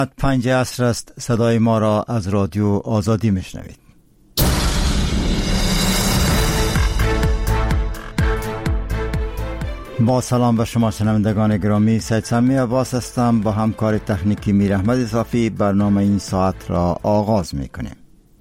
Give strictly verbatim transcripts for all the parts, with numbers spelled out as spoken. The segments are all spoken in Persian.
پنج عصر است. صدای ما را از رادیو آزادی میشنوید. با سلام به شما شنوندگان گرامی، سید سمی عباس هستم. با همکار تکنیکی میر احمد صافی برنامه این ساعت را آغاز میکنیم.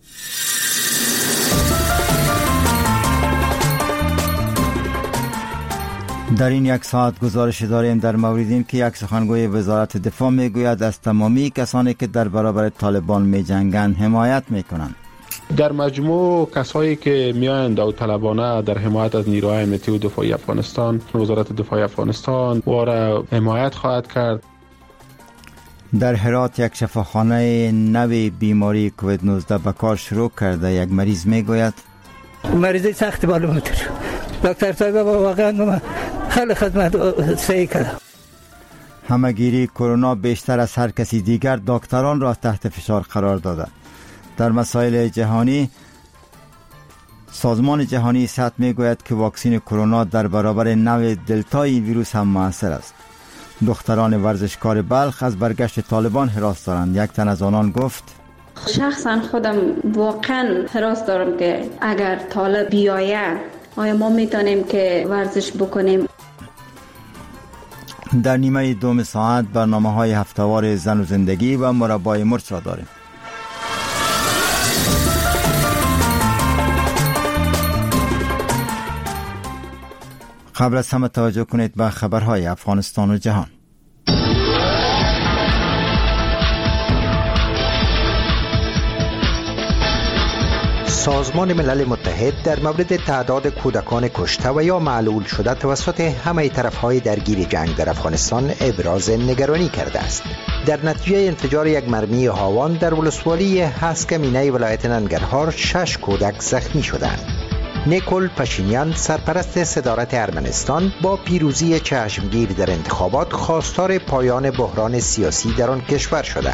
در این یک ساعت گزارش داریم در مورد این که یک سخنگوی وزارت دفاع میگوید از تمامی کسانی که در برابر طالبان میجنگند حمایت میکنند. در مجموع کسایی که میایند داوطلبانه در حمایت از نیروهای امنیتی و دفاعی افغانستان، وزارت دفاع افغانستان او را حمایت خواهد کرد. در هرات یک شفاخانه نوی بیماری کووید نوزده به کار شروع کرده. یک مریض میگوید مریضی سخت معلومه بود. دکتر صاحب واقعا خیلی خدمت سعی کرد. همه‌گیری کرونا بیشتر از هر کسی دیگر دکتران را تحت فشار قرار داده. در مسائل جهانی، سازمان جهانی صحت میگوید که واکسن کرونا در برابر نوع دلتا این ویروس هم مؤثر است. دختران ورزشکار بلخ از برگشت طالبان هراس دارند. یک تن از آنان گفت شخصا خودم واقعا هراس دارم که اگر طالب بیاید آیا ما میتونیم که ورزش بکنیم. در نیمه دوم ساعت برنامه های هفتهوار زن و زندگی و مربای مرچ را داریم. قبل از همه توجه کنید به خبرهای افغانستان و جهان. سازمان ملل متحد در مورد تعداد کودکان کشته و یا معلول شده توسط همه طرف‌های درگیر جنگ در افغانستان ابراز نگرانی کرده است. در نتیجه انفجار یک مرمی هاوان در ولسوالی هسکمینه ولایت ننگرهار شش کودک زخمی شدند. نیکول پاشینیان سرپرست صدارت ارمنستان با پیروزی چشمگیر در انتخابات خواستار پایان بحران سیاسی در آن کشور شده.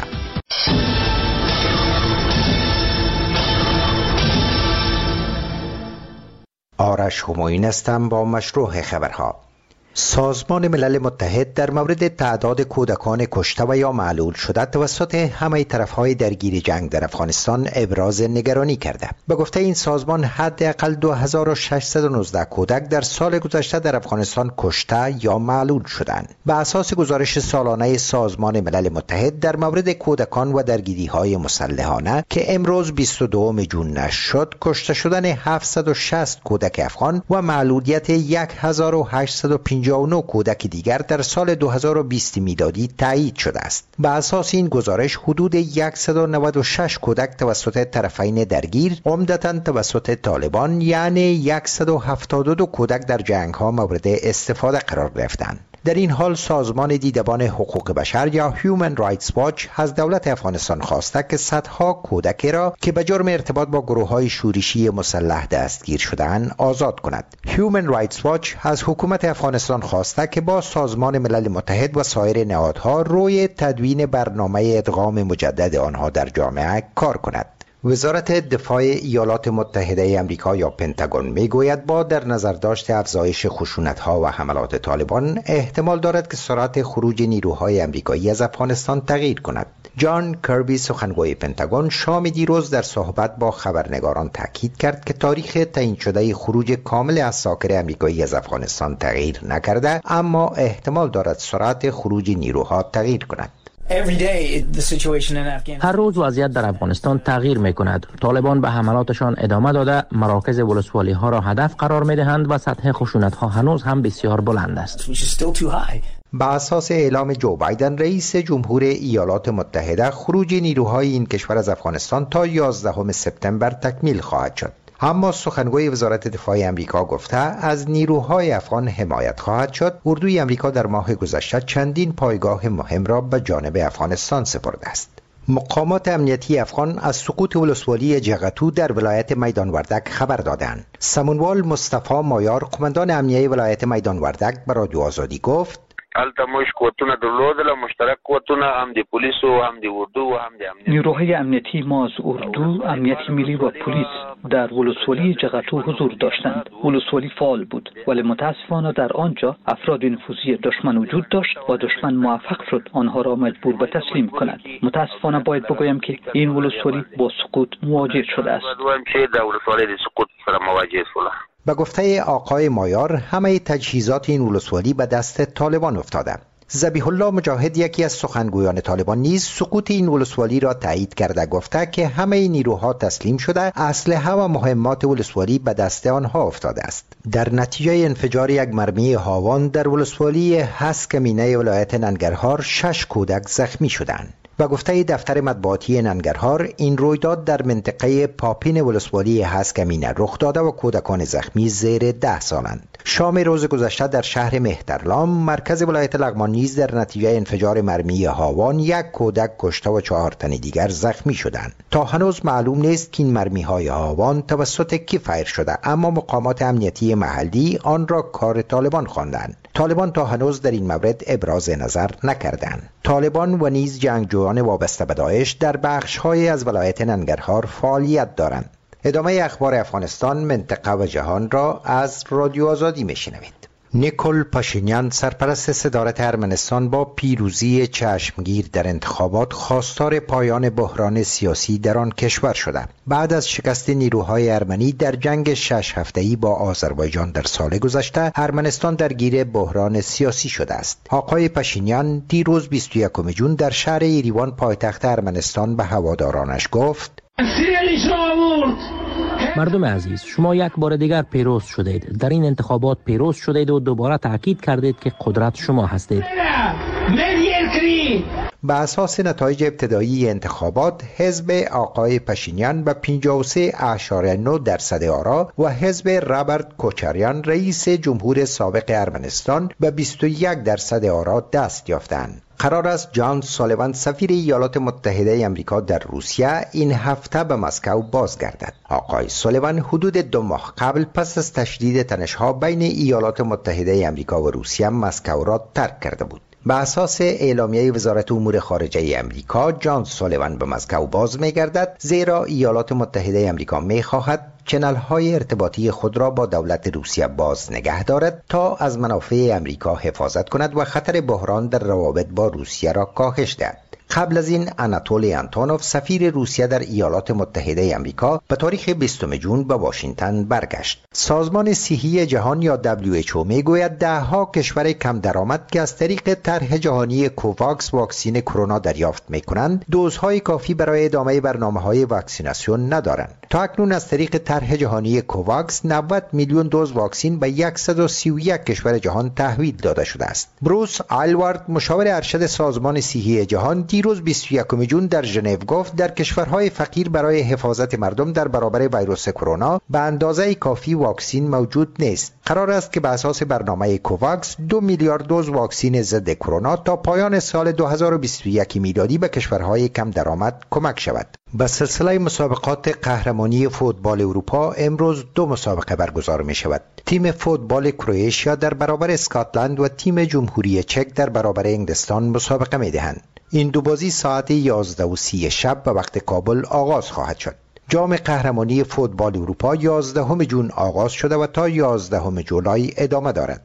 آرش همایون هستم با مشروع خبرها. سازمان ملل متحد در مورد تعداد کودکان کشته و یا معلول شده توسط همه طرف‌های درگیر جنگ در افغانستان ابراز نگرانی کرده. به گفته این سازمان حداقل دو هزار و ششصد و نوزده کودک در سال گذشته در افغانستان کشته یا معلول شدند. به اساس گزارش سالانه سازمان ملل متحد در مورد کودکان و درگیری‌های مسلحانه که امروز بیست و دوم ژوئن نشر شد، کشته شدن هفتصد و شصت کودک افغان و معلولیت هزار و هشتصد و پنجاه و نه کودک دیگر در سال دو هزار و بیست میلادی تایید شده است. به اساس این گزارش حدود صد و نود و شش کودک توسط طرفین درگیر، عمدتاً توسط طالبان، یعنی صد و هفتاد و دو کودک در جنگ‌ها مورد استفاده قرار گرفتند. در این حال سازمان دیدبان حقوق بشر یا هیومن رایتس واچ از دولت افغانستان خواسته که صدها کودک را که به جرم ارتباط با گروه‌های شورشی مسلح دستگیر شده‌اند آزاد کند. هیومن رایتس واچ از حکومت افغانستان خواسته که با سازمان ملل متحد و سایر نهادها روی تدوین برنامه ادغام مجدد آنها در جامعه کار کند. وزارت دفاع ایالات متحده آمریکا یا پنتاگون میگوید با در نظر داشت افزایش خشونت‌ها و حملات طالبان احتمال دارد که سرعت خروج نیروهای آمریکایی از افغانستان تغییر کند. جان کربی سخنگوی پنتاگون شام دیروز در صحبت با خبرنگاران تاکید کرد که تاریخ تعیین شده خروج کامل عساکر آمریکایی از افغانستان تغییر نکرده، اما احتمال دارد سرعت خروج نیروها تغییر کند. هر روز وضعیت در افغانستان تغییر می کند. طالبان به حملاتشان ادامه داده مراکز ولسوالی ها را هدف قرار می دهند و سطح خشونت ها هنوز هم بسیار بلند است. به اساس اعلام جو بایدن رئیس جمهور ایالات متحده، خروج نیروهای این کشور از افغانستان تا یازدهم سپتامبر تکمیل خواهد شد. اما سخنگوی وزارت دفاع آمریکا گفته از نیروهای افغان حمایت خواهد شد. اردوی آمریکا در ماه گذشته چندین پایگاه مهم را به جانب افغانستان سپرده است. مقامات امنیتی افغان از سقوط ولسوالی جغتو در ولایت میدان وردک خبر دادند. سمونوال مصطفی مایار، قماندان امنیه ولایت میدان وردک، به رادیو آزادی گفت البته موږ قوتونه درلودل، مشترک قوتونه هم د پولیسو هم د اردو و هم د امنیت نیروهای امنیتی ما از اردو، امنیت ملی و پلیس در ولسوالی جغتو حضور داشتند. ولسوالی فعال بود ولی متاسفانه در آنجا افراد نفوذی دشمن وجود داشت و دشمن موفق شد آنها را مجبور به تسلیم کند. متاسفانه باید بگویم که این ولسوالی با سقوط مواجه شده است. به گفته آقای مایار همه تجهیزات این ولسوالی به دست طالبان افتاده. ذبیح الله مجاهد یکی از سخنگویان طالبان نیز سقوط این ولسوالی را تایید کرده گفته که همه نیروها تسلیم شده، اسلحه و مهمات ولسوالی به دست آنها افتاده است. در نتیجه انفجار یک مرمی هاوان در ولسوالی هسکمینه ولایت ننگرهار شش کودک زخمی شدند. و گفته دفتر مطبوعاتی ننگرهار این رویداد در منطقه پاپین ولسوالی هسکمینه رخ داده و کودکان زخمی زیر ده سالند. شام روز گذشته در شهر مهترلام مرکز ولایت لغمان نیز در نتیجه انفجار مرمی هاوان یک کودک کشته و چهار تن دیگر زخمی شدند. تا هنوز معلوم نیست که این مرمی های هاوان توسط کی فایر شده، اما مقامات امنیتی محلی آن را کار طالبان خواندند. طالبان تا هنوز در این مورد ابراز نظر نکردند. طالبان و نیز جنگجویان وابسته به داعش در بخش‌های از ولایت ننگرهار فعالیت دارند. ادامه اخبار افغانستان، منطقه و جهان را از رادیو آزادی میشنوید. نیکول پاشینیان سرپرست صدارت ارمنستان با پیروزی چشمگیر در انتخابات خواستار پایان بحران سیاسی در آن کشور شده. بعد از شکست نیروهای ارمنی در جنگ شش هفته‌ای با آذربایجان در سال گذشته، ارمنستان درگیر بحران سیاسی شده است. آقای پاشینیان دیروز بیست و یکم ژوئن در شهر ایریوان پایتخت ارمنستان به هوادارانش گفت: مردم عزیز، شما یک بار دیگر پیروز شدید. در این انتخابات پیروز شدید و دوباره تاکید کردید که قدرت شما هستید. به اساس نتایج ابتدایی انتخابات، حزب آقای پاشینیان به پنجاه و سه اشاریه نه درصد آرا و حزب رابرت کوچاریان رئیس جمهور سابق ارمنستان به بیست و یک درصد آرا دست یافتند. قرار است جان سالیوان سفیر ایالات متحده آمریکا در روسیه این هفته به مسکو بازگردد. آقای سالیوان حدود دو ماه قبل پس از تشدید تنش‌ها بین ایالات متحده آمریکا و روسیه مسکو را ترک کرده بود. به اساس اعلامیه وزارت امور خارجه آمریکا، جان سالیوان به مسکو باز می‌گردد زیرا ایالات متحده آمریکا می‌خواهد چنل‌های ارتباطی خود را با دولت روسیه باز نگه دارد تا از منافع آمریکا حفاظت کند و خطر بحران در روابط با روسیه را کاهش دهد. قبل از این آناتولی آنتونوف سفیر روسیه در ایالات متحده آمریکا به تاریخ بیستم ژوئن به واشنگتن برگشت. سازمان صحی جهان یا دبلیو اچ او میگوید ده ها کشور کم درآمد که از طریق طرح جهانی کوواکس واکسن کرونا دریافت میکنند، دوزهای کافی برای ادامه برنامه‌های واکسیناسیون ندارند. تا اکنون از طریق طرح جهانی کوواکس نود میلیون دوز واکسن به صد و سی و یک کشور جهان تحویل داده شده است. بروس آیلوارد مشاور ارشد سازمان صحی جهان دیروز بیست و یکم ژوئن در ژنو گفت در کشورهای فقیر برای حفاظت مردم در برابر ویروس کرونا به اندازه کافی واکسن موجود نیست. قرار است که به اساس برنامه کوواکس دو میلیارد دوز واکسن ضد کرونا تا پایان سال دو هزار و بیست و یک میلادی به کشورهای کم درآمد کمک شود. به سلسله مسابقات قهرمانی فوتبال اروپا امروز دو مسابقه برگزار می شود. تیم فوتبال کرواتیا در برابر اسکاتلند و تیم جمهوری چک در برابر انگلستان مسابقه می دهند. این دو بازی ساعت یازده و سی شب به وقت کابل آغاز خواهد شد. جام قهرمانی فوتبال اروپا یازدهم ژوئن آغاز شده و تا یازدهم جولای ادامه دارد.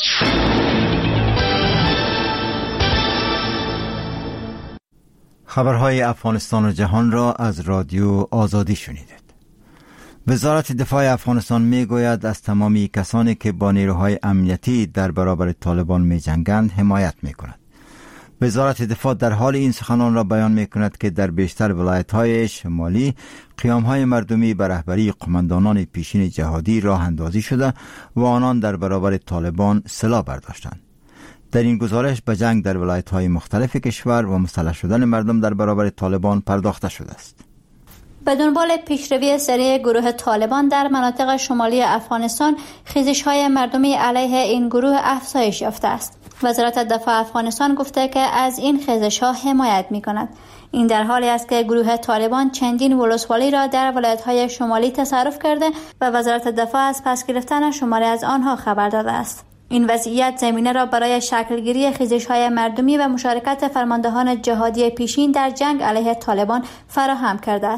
خبرهای افغانستان و جهان را از رادیو آزادی شنیدید. وزارت دفاع افغانستان میگوید از تمامی کسانی که با نیروهای امنیتی در برابر طالبان می جنگند حمایت می کند. وزارت دفاع در حال این سخنان را بیان می کند که در بیشتر ولایت‌های شمالی قیام‌های مردمی به رهبری قماندانان پیشین جهادی راه اندازی شده و آنان در برابر طالبان سلاح برداشتند. در این گزارش به جنگ در ولایت‌های مختلف کشور و مسلح شدن مردم در برابر طالبان پرداخته شده است. به دنبال پیشروی سریع گروه طالبان در مناطق شمالی افغانستان، خیزش‌های مردمی علیه این گروه افزایش یافته است. وزارت دفاع افغانستان گفته که از این خیزش‌ها حمایت می‌کند. این در حالی است که گروه طالبان چندین ولسوالی را در ولایت‌های شمالی تصرف کرده و وزارت دفاع از پس گرفتن شماری از آنها خبر داده است. این وضعیت زمینه را برای شکلگیری خیزش‌های مردمی و مشارکت فرماندهان جهادی پیشین در جنگ علیه طالبان فراهم کرده است.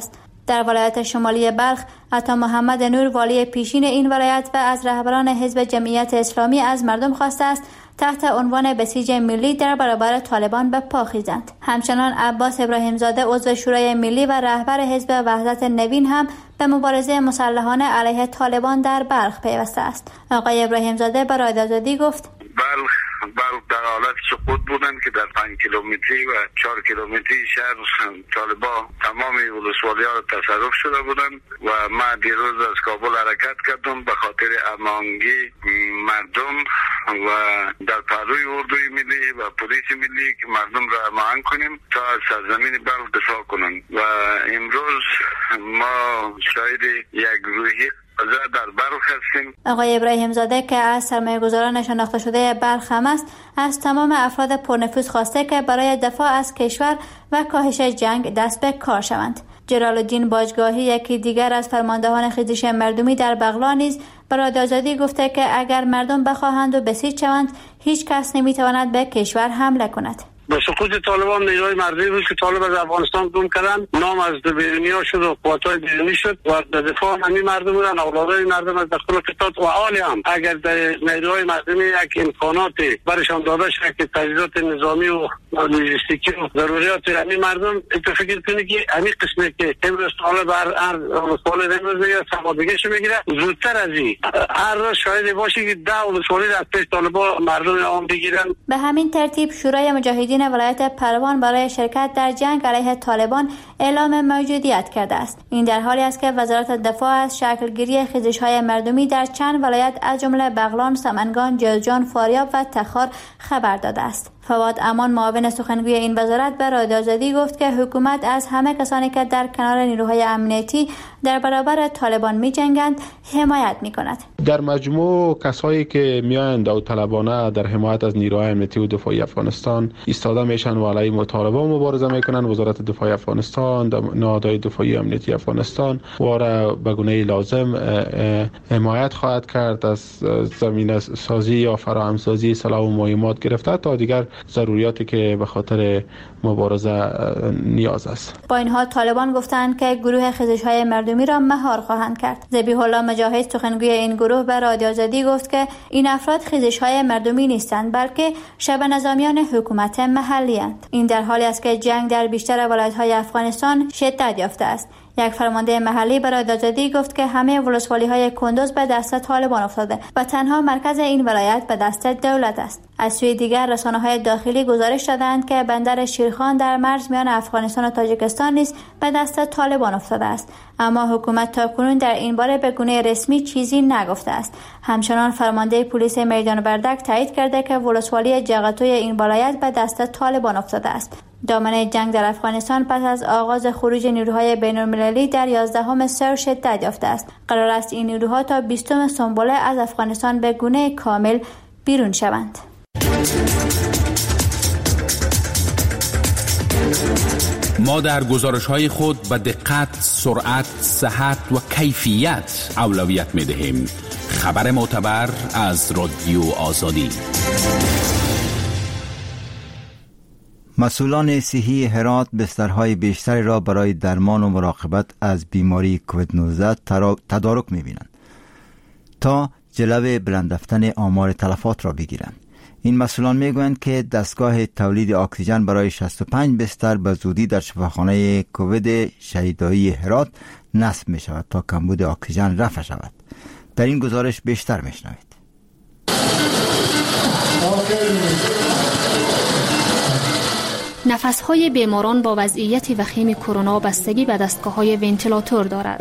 در ولایت شمالی بلخ، عطا محمد نور والی پیشین این ولایت و از رهبران حزب جمعیت اسلامی از مردم خواسته است تحت عنوان بسیج ملی در برابر طالبان به پا خیزند. همچنان عباس ابراهیم زاده عضو شورای ملی و رهبر حزب وحدت نوین هم به مبارزه مسلحانه علیه طالبان در بلخ پیوسته است. آقای ابراهیم زاده به رادیو آزادی گفت: بلخ بلخ در حالت سقوط بودند که در پنج کیلومتری و چهار کیلومتری شهر طالبان تمام ولسوالی ها را تصرف شده بودند و ما دیروز از کابل حرکت کردم به خاطر امانگی مردم و در پهلوی اردوی ملی و پلیس ملی که مردم را امان کنیم تا از سرزمین بلخ دفاع کنند و امروز ما شاهد یک گروهی در بلخ هستیم. آقای ابراهیم زاده که از سرمایه‌گذاران شناخته شده بلخ هم است، از تمام افراد پرنفوذ خواسته که برای دفاع از کشور و کاهش جنگ دست به کار شوند. جلال الدین باجگاهی، یکی دیگر از فرماندهان خیزش مردمی در بغلان، نیز به رادیو آزادی گفته که اگر مردم بخواهند و بسیج شوند، هیچ کس نمیتواند به کشور حمله کند. با سقوط طالبان نیروهای مردمی بود که طالب از افغانستان گم کردن، نام از بیرونیا شد و قوت‌های بیرونی شد و به دفاع همین مردم بودن، اولادای مردم از داخل کشور و حالی هم اگر در نیروهای مردمی یک امکاناتی برشان داده شد که تجهیزات نظامی و لوجستیکی و ضروریات همین مردم، تو فکر کنید که همین قسمتی که امروز طالب هر ولسوالی امروز یا سمادگیش میگیره، زودتر از این هر روز شاهد باشه که ده ولسوالی از پیش طالبان مردم عام بگیرن. به همین ترتیب شورای مجاهدین ولایت پروان برای شرکت در جنگ علیه طالبان اعلام موجودیت کرده است. این در حالی است که وزارت دفاع از شکلگیری خیزش‌های مردمی در چند ولایت از جمله بغلان، سمنگان، جوزجان، فاریاب و تخار خبر داده است. فواد امان، معاون سخنگوی این وزارت، به رادیو آزادی گفت که حکومت از همه کسانی که در کنار نیروهای امنیتی در برابر طالبان می‌جنگند حمایت می‌کند. در مجموع کسایی که میآیند داوطلبانه در حمایت از نیروهای امنیتی و دفاعی افغانستان ایستاده میشن و علیه طالبان مبارزه میکنن، وزارت دفاع افغانستان، نهادهای دفاعی امنیتی افغانستان و را به گونه لازم حمایت خواهد کرد از زمینه سازی یا فراهم سازی سلاح و مهمات گرفته تا دیگر ضروریاتی که به خاطر مبارزه نیاز است. با این حال طالبان گفتند که گروه خیزش‌های مردمی را مهار خواهند کرد. ذبیح الله مجاهد، سخنگوی این گروه، به رادیو آزادی گفت که این افراد خیزش‌های مردمی نیستند بلکه شبه نظامیان حکومت محلی اند. این در حالی است که جنگ در بیشتر ولایت‌های افغانستان شدت یافته است. یک فرمانده محلی به رادیو آزادی گفت که همه ولسوالی‌های کندوز به دست طالبان افتاده و تنها مرکز این ولایت به دست دولت است. از سوی دیگر رسانه‌های داخلی گزارش دادند که بندر شیرخان در مرز میان افغانستان و تاجیکستان نیز به دست طالبان افتاده است، اما حکومت تاکنون در این باره به گونه رسمی چیزی نگفته است. همچنان فرمانده پلیس میدان وردک تایید کرده که ولسوالی جغتوی این ولایت به دست طالبان افتاده است. دامنه جنگ در افغانستان پس از آغاز خروج نیروهای بین‌المللی در یازدهم سر شدت یافته است. قرار است این نیروها تا بیستم سنبله از افغانستان به گونه کامل بیرون شوند. ما در گزارش‌های خود به دقت، سرعت، صحت و کیفیت اولویت می‌دهیم. خبر معتبر از رادیو آزادی. مسئولان صحی هرات بسترهای بیشتری را برای درمان و مراقبت از بیماری کووید نوزده تدارک می‌بینند تا جلوی بلند رفتن آمار تلفات را بگیرند. این مسئولان میگویند که دستگاه تولید اکسیژن برای شصت و پنج بستر به زودی در شفاخانه کووید شهیدایی هرات نصب می شود تا کمبود اکسیژن رفع شود. در این گزارش بیشتر میشنوید. نفس‌های بیماران با وضعیت وخیم کرونا بستگی به دستگاه‌های ونتیلاتور دارد.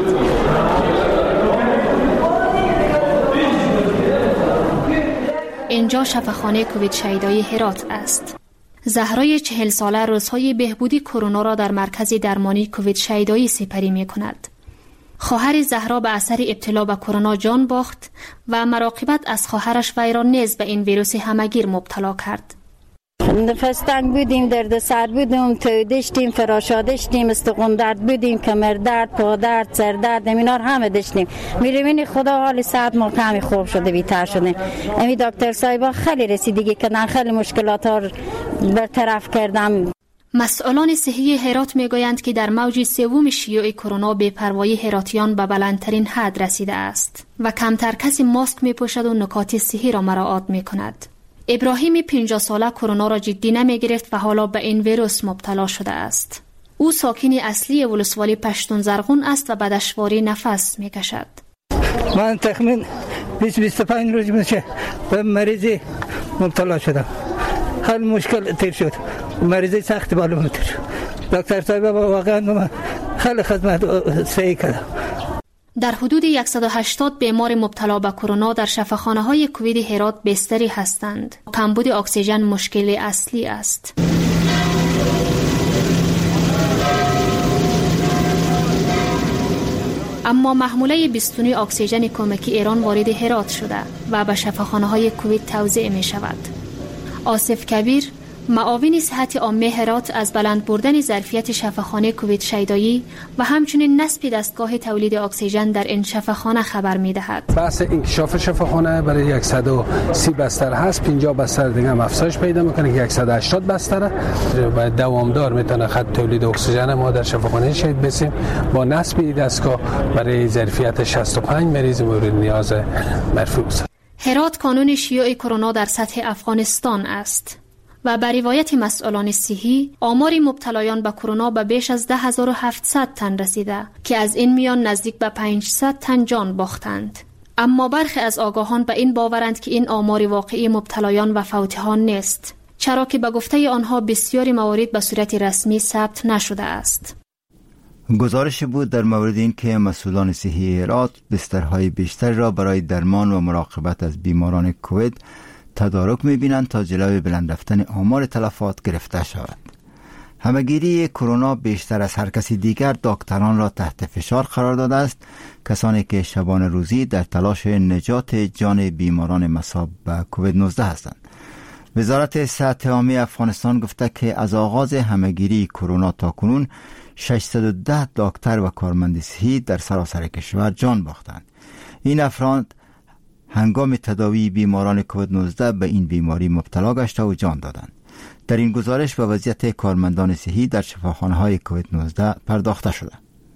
اینجا شفاخانه کووید شهیدایی هرات است. زهرای چهل ساله روزهای بهبودی کرونا را در مرکز درمانی کووید شهیدایی سپری می کند. خواهر زهرا به اثر ابتلا به کرونا جان باخت و مراقبت از خواهرش وی را نیز به این ویروس همگیر مبتلا کرد. نفس تنگ بودیم، درد سر بودیم، تو داشتیم، فراشا داشتیم، استخوان درد بودیم، کمر درد، پا درد، سر درد، اینا همه داشتیم. میریم خدا حال صحت ما کمی خوب شده، بی‌تر شده. امی دکتر صاحبا خیلی رسیدگی کردن، خیلی مشکلات ها برطرف کردم. مسئولان صحی هرات میگویند که در موج سوم شیوع کرونا بی‌پروایی هراتیان به بلندترین حد رسیده است و کمتر کسی ماسک میپوشد و نکات صحی را مراعات میکند. ابراهیم پنجاه ساله کرونا را جدی نمیگرفت و حالا به این ویروس مبتلا شده است. او ساکن اصلی ولسوالی پشتون زرغون است و به دشواری نفس میکشد. من تخمین بیست بیست و پنج روز میشه به مریضی مبتلا شدم. حال مشکل تیر شد. مریضی سخت بالا بود. دکتر صاحب واقعا من خیلی خدمت سعی کردم. در حدود صد و هشتاد بیمار مبتلا به کرونا در شفاخانه‌های کووید هرات بستری هستند. کمبود اکسیژن مشکل اصلی است. اما محموله بیستونی اکسیژن کمکی ایران وارد هرات شده و به شفاخانه‌های کووید توزیع می شود. آصف کبیر، معاون صحت عامه هرات، از بلند بردن ظرفیت شفاخانه کووید شیدایی و همچنین نصب دستگاه تولید اکسیژن در این شفاخانه خبر می دهد. بحث انکشاف شفاخانه برای صد و سی بستر هست، پنجاه بستر دیگه هم افزایش پیدا میکنه که صد و هشتاد بستر و دوامدار میتونه خط تولید اکسیژن ما در شفاخانه شهید بسیم با نصب دستگاه برای ظرفیت شصت و پنج مریض مورد نیاز مرفوع. هرات کانون شیوع کرونا در سطح افغانستان است و بر روایت مسئولان صحی آمار مبتلایان به کرونا به بیش از ده هزار و هفتصد تن رسیده که از این میان نزدیک به پانصد تن جان باختند. اما برخی از آگاهان به این باورند که این آمار واقعی مبتلایان و فوتیان نیست، چرا که به گفته آنها بسیاری موارد به صورت رسمی ثبت نشده است. گزارش بود در مورد این که مسئولان صحی هرات بسترهای بیشتری را برای درمان و مراقبت از بیماران کووید تدارک می‌بینند تا جلوی بلند رفتن آمار تلفات گرفته شود. همه‌گیری کرونا بیشتر از هر کسی دیگر دکتران را تحت فشار قرار داده است، کسانی که شبانه روزی در تلاش نجات جان بیماران مصاب به کووید نوزده هستند. وزارت صحت عامه افغانستان گفته که از آغاز همه‌گیری کرونا تا کنون ششصد و ده دکتر و کارمند صحی در سراسر کشور جان باختند. این افراد هنگام تداوی بیماران کووید نوزده به این بیماری مبتلا گشته و جان دادند. در این گزارش به وضعیت کارمندان صحی در شفاخانه‌های کووید نوزده پرداخته شده.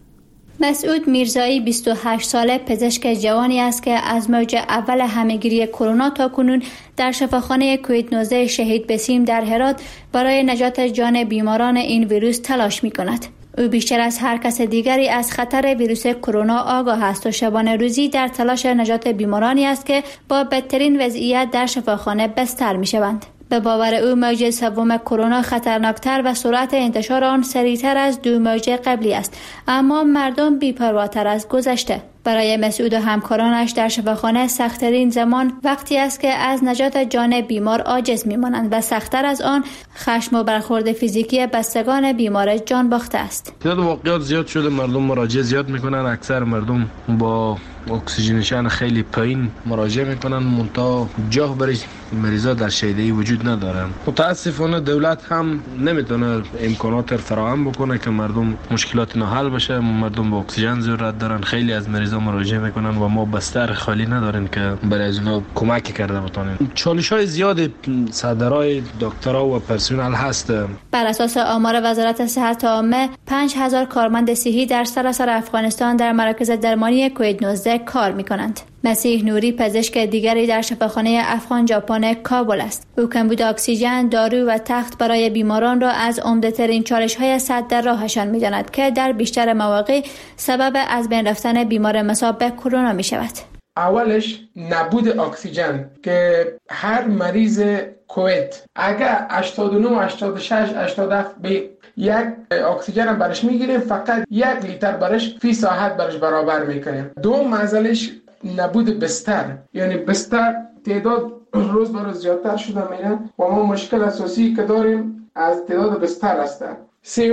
مسعود میرزایی بیست و هشت ساله پزشک جوانی است که از موج اول همه‌گیری کرونا تا کنون در شفاخانه کووید نوزده شهید بسیم در هرات برای نجات جان بیماران این ویروس تلاش می‌کند. او بیشتر از هر کس دیگری از خطر ویروس کرونا آگاه است و شبانه روزی در تلاش نجات بیمارانی است که با بدترین وضعیت در شفاخانه بستر می‌شوند. به باور او موج سوم کرونا خطرناکتر و سرعت انتشار آن سریعتر از دو موج قبلی است، اما مردم بی‌پرواتر از گذشته. برای مسعود و همکارانش در شفاخانه سخت‌ترین زمان وقتی است که از نجات جان بیمار عاجز می‌مانند و سخت‌تر از آن خشم و برخورد فیزیکی بستگان بیمار جان باخته است. تعداد واقعات زیاد شده، مردم مراجعه زیاد می‌کنن، اکثر مردم با اکسیژنشان خیلی پایین مراجعه می‌کنن، منتها جاه برای مریضا در شیدایی وجود ندارن. متاسفانه دولت هم نمیتونه امکانات فراهم بکنه که مردم مشکلات اینا حل بشه. مردم با اکسیژن ضرورت دارن، خیلی از مریضا مراجعه میکنن و ما بستر خالی نداریم که برای از اونا کمک کرده بتونیم. چالش‌های زیاد صدرای دکترها و پرسنل هست. بر اساس آمار وزارت صحت عامه پنج هزار کارمند صحی در سراسر افغانستان در مراکز درمانی کووید نوزده کار میکنند. مسیح نوری پزشک دیگری در شفاخانه افغان ژاپن کابل است. او کمبود اکسیژن، دارو و تخت برای بیماران را از عمده‌ترین چالش‌های صد در راهشان می‌داند که در بیشتر مواقع سبب از بین رفتن بیمار مصاب به کرونا می‌شود. اولش نبود اکسیژن که هر مریض کووید اگر هشتاد و نه هشتاد و شش هشتاد و هفت به یک اکسیژن برش میگیریم، فقط یک لیتر برش فی ساعت برش برابر میکنیم. دو مسئلهش نبود بستر، یعنی بستر تعداد روز به روز زیادتر شده میره و ما مشکل اساسی که داریم از تعداد بستر هستن. سومین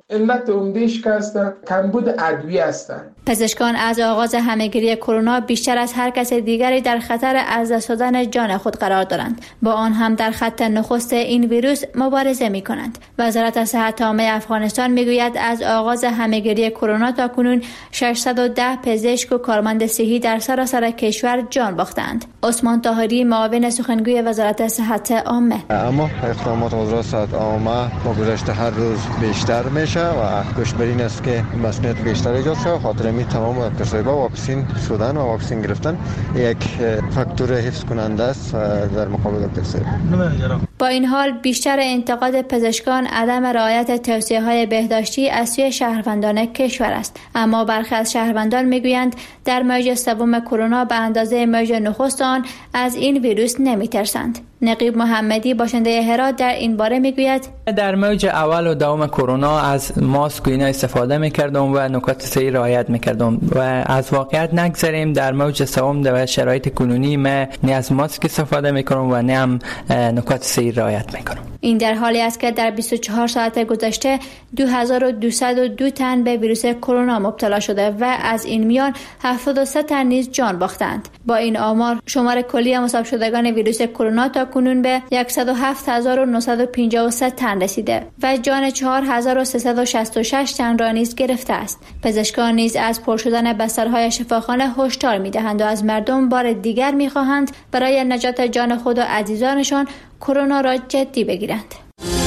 علت عمدهش که است کمبود ادویه است. پزشکان از آغاز همهگیری کرونا بیشتر از هر کس دیگری در خطر از دست دادن جان خود قرار دارند. با آن هم در خط نخست این ویروس مبارزه می کنند. وزارت صحت عامه افغانستان میگوید از آغاز همهگیری کرونا تا کنون ششصد و ده پزشک و کارمند صحی در سراسر کشور جان باختند. عثمان طاهری معاون سخنگوی وزارت صحت عامه: اما اقدامات وزارت صحت عامه با گذشت هر روز بیشتر میشه و کوشش بر این است که مسئولیت بیشتر ایجاد شه. خاطر می تمام کسایی با واکسین شدن و واکسین گرفتن یک فاکتور حفظ کننده است در مقابل کسایی. با این حال بیشتر انتقاد پزشکان عدم رعایت توصیه‌های بهداشتی از سوی شهروندان کشور است. اما برخی از شهروندان میگویند در موج سوم کرونا به اندازه موج نخست آن از این ویروس نمیترسند. نقیب محمدی باشنده هرات در این باره میگوید: در موج اول و دوم کرونا از ماسک و اینا استفاده میکردم و نکات صحی رعایت میکردم و از واقعیت نگذریم. در موج سوم در شرایط کنونی من نه از ماسک استفاده میکنم و نه هم نکات صحی رعایت میکنم. این در حالی است که در بیست و چهار ساعت گذشته دو هزار و دویست و دو تن به ویروس کرونا مبتلا شده و از این میان هفتاد و سه تن نیز جان باختند. با این آمار شمار کلی مصاب شدگان ویروس کرونا تا کنون به صد و هفت هزار و نهصد و پنجاه و سه تن رسیده و جان چهار هزار و سیصد و شصت و شش تن را نیز گرفته است. پزشکان نیز از پر شدن بسترهای شفاخانه هشدار می‌دهند و از مردم بار دیگر می‌خواهند برای نجات جان خود و عزیزانشان کرونا را جدی بگیرند.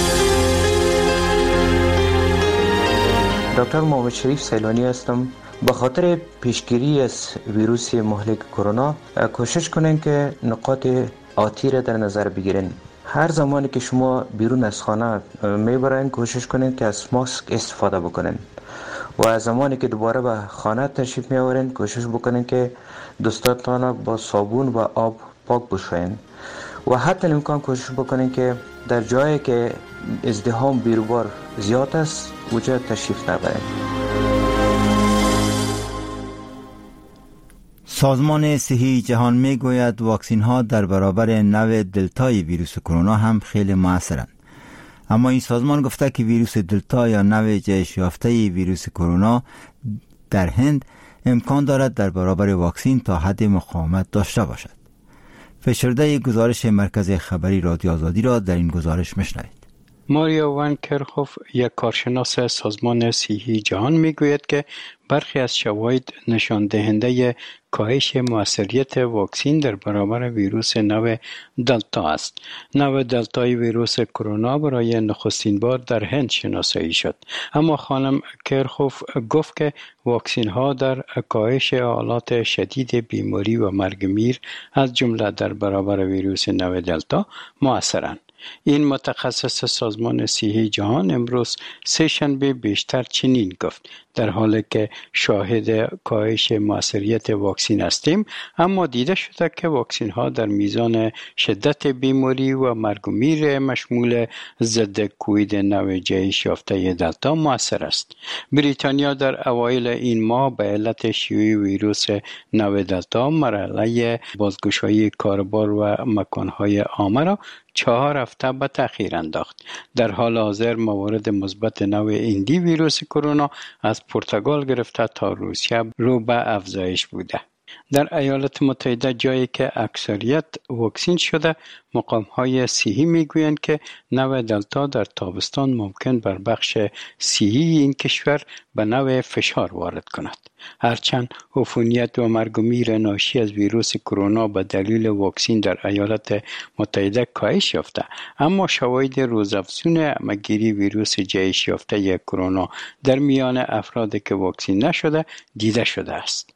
دکتر محمد شریف سیلانی هستم. به خاطر پیشگیری از ویروس مهلک کرونا کوشش کنین که نقاط آتی را در نظر بگیرین. هر زمانی که شما بیرون از خانه میبرین کوشش کنین که از ماسک استفاده بکنین و از زمانی که دوباره به خانه تشریف میآورین کوشش بکنین که دستاتان با صابون و آب پاک بشوین و حتی امکان کوشش بکنین که در جایی که ازدحام بیروبار زیاد است اونجا تشریف نبرین. سازمان صحی جهان می گوید واکسین ها در برابر نوع دلتای ویروس کرونا هم خیلی موثرند. اما این سازمان گفته که ویروس دلتا یا نوع جهش یافته ویروس کرونا در هند امکان دارد در برابر واکسین تا حد مقاومت داشته باشد. فشرده گزارش مرکز خبری رادیو آزادی را در این گزارش مشنوید. ماریا وان کرخوف، یک کارشناس سازمان صحی جهان میگوید که برخی از شواهد نشان دهنده کاهش موثریت واکسین در برابر ویروس نو دلتا است. نو دلتای ویروس کرونا برای نخستین بار در هند شناسایی شد. اما خانم کرخوف گفت که واکسین ها در کاهش حالات شدید بیماری و مرگ میر از جمله در برابر ویروس نو دلتا موثرند. این متخصص سازمان صحی جهان امروز سه شنبه بیشتر چنین گفت: در حالی که شاهد کاهش موثریت واکسین هستیم، اما دیده شده که واکسین ها در میزان شدت بیماری و مرگ و میر مشمول ضد کووید نو جهش یافته دلتا موثر است. بریتانیا در اوایل این ماه به علت شیوع ویروس نو دلتا مرحله بازگشایی کاربار و مکانهای عامه را چهار هفته به تأخیر انداخت. در حال حاضر موارد مثبت نو ایندی ویروس کرونا از پرتغال گرفته تا روسیه رو به افزایش بوده. در ایالات متحده جایی که اکثریت واکسین شده، مقام‌های صحی میگویند که نو دلتا در تابستان ممکن بر بخش صحی این کشور به نوع فشار وارد کند. هرچند عفونیت و مرگ و میر ناشی از ویروس کرونا به دلیل واکسین در ایالات متحده کاهش یافته، اما شواهد روزافزون همه‌گیری ویروس جهش یافته کرونا در میان افرادی که واکسین نشده دیده شده است.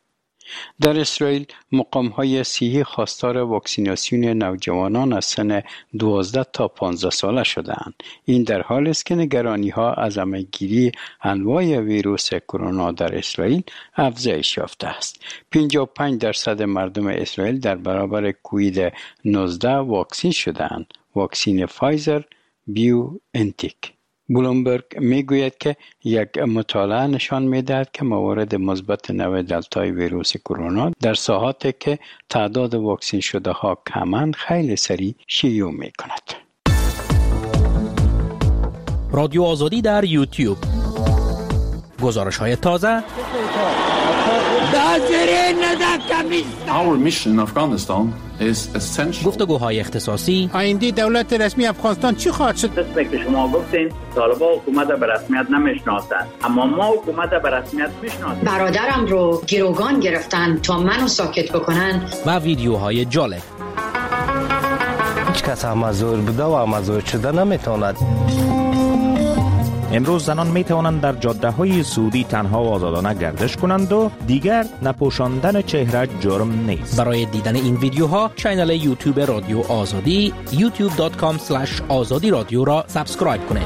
در اسرائیل مقام‌های صحی خواستار واکسیناسیون نوجوانان از سن دوازده تا پانزده ساله شده‌اند. این در حالی است که نگرانی‌ها از همه‌گیری انواع ویروس کرونا در اسرائیل افزایش یافته است. پنجاه و پنج درصد مردم اسرائیل در برابر کووید نوزده واکسین شده‌اند. واکسین فایزر بیو انتیک. بلومبرگ میگوید که یک مطالعه نشان میدهد که موارد مثبت نو دلتای ویروس کرونا در ساعاتی که تعداد واکسین شده ها کمند خیلی سریع شیوع می کند. رادیو آزادی در یوتیوب. گزارش های تازه، گفتگوهای اختصاصی، آینده دولت رسمی افغانستان چی خواهد شد؟ قسمی که شما گفتین طالبان حکومت به رسمیت نمیشناسند، اما ما حکومت به رسمیت میشناسیم. برادرم رو گروگان گرفتن تا منو ساکت بکنن و ویدیوهای جالب. هیچ کس مزور بوده و مزور شده نمیتواند. امروز زنان می توانند در جاده های سعودی تنها و آزادانه گردش کنند و دیگر نپوشاندن چهره جرم نیست. برای دیدن این ویدیوها کانال یوتیوب رادیو آزادی یوتیوب دات کام اسلش آزادی رادیو را سابسکرایب کنید.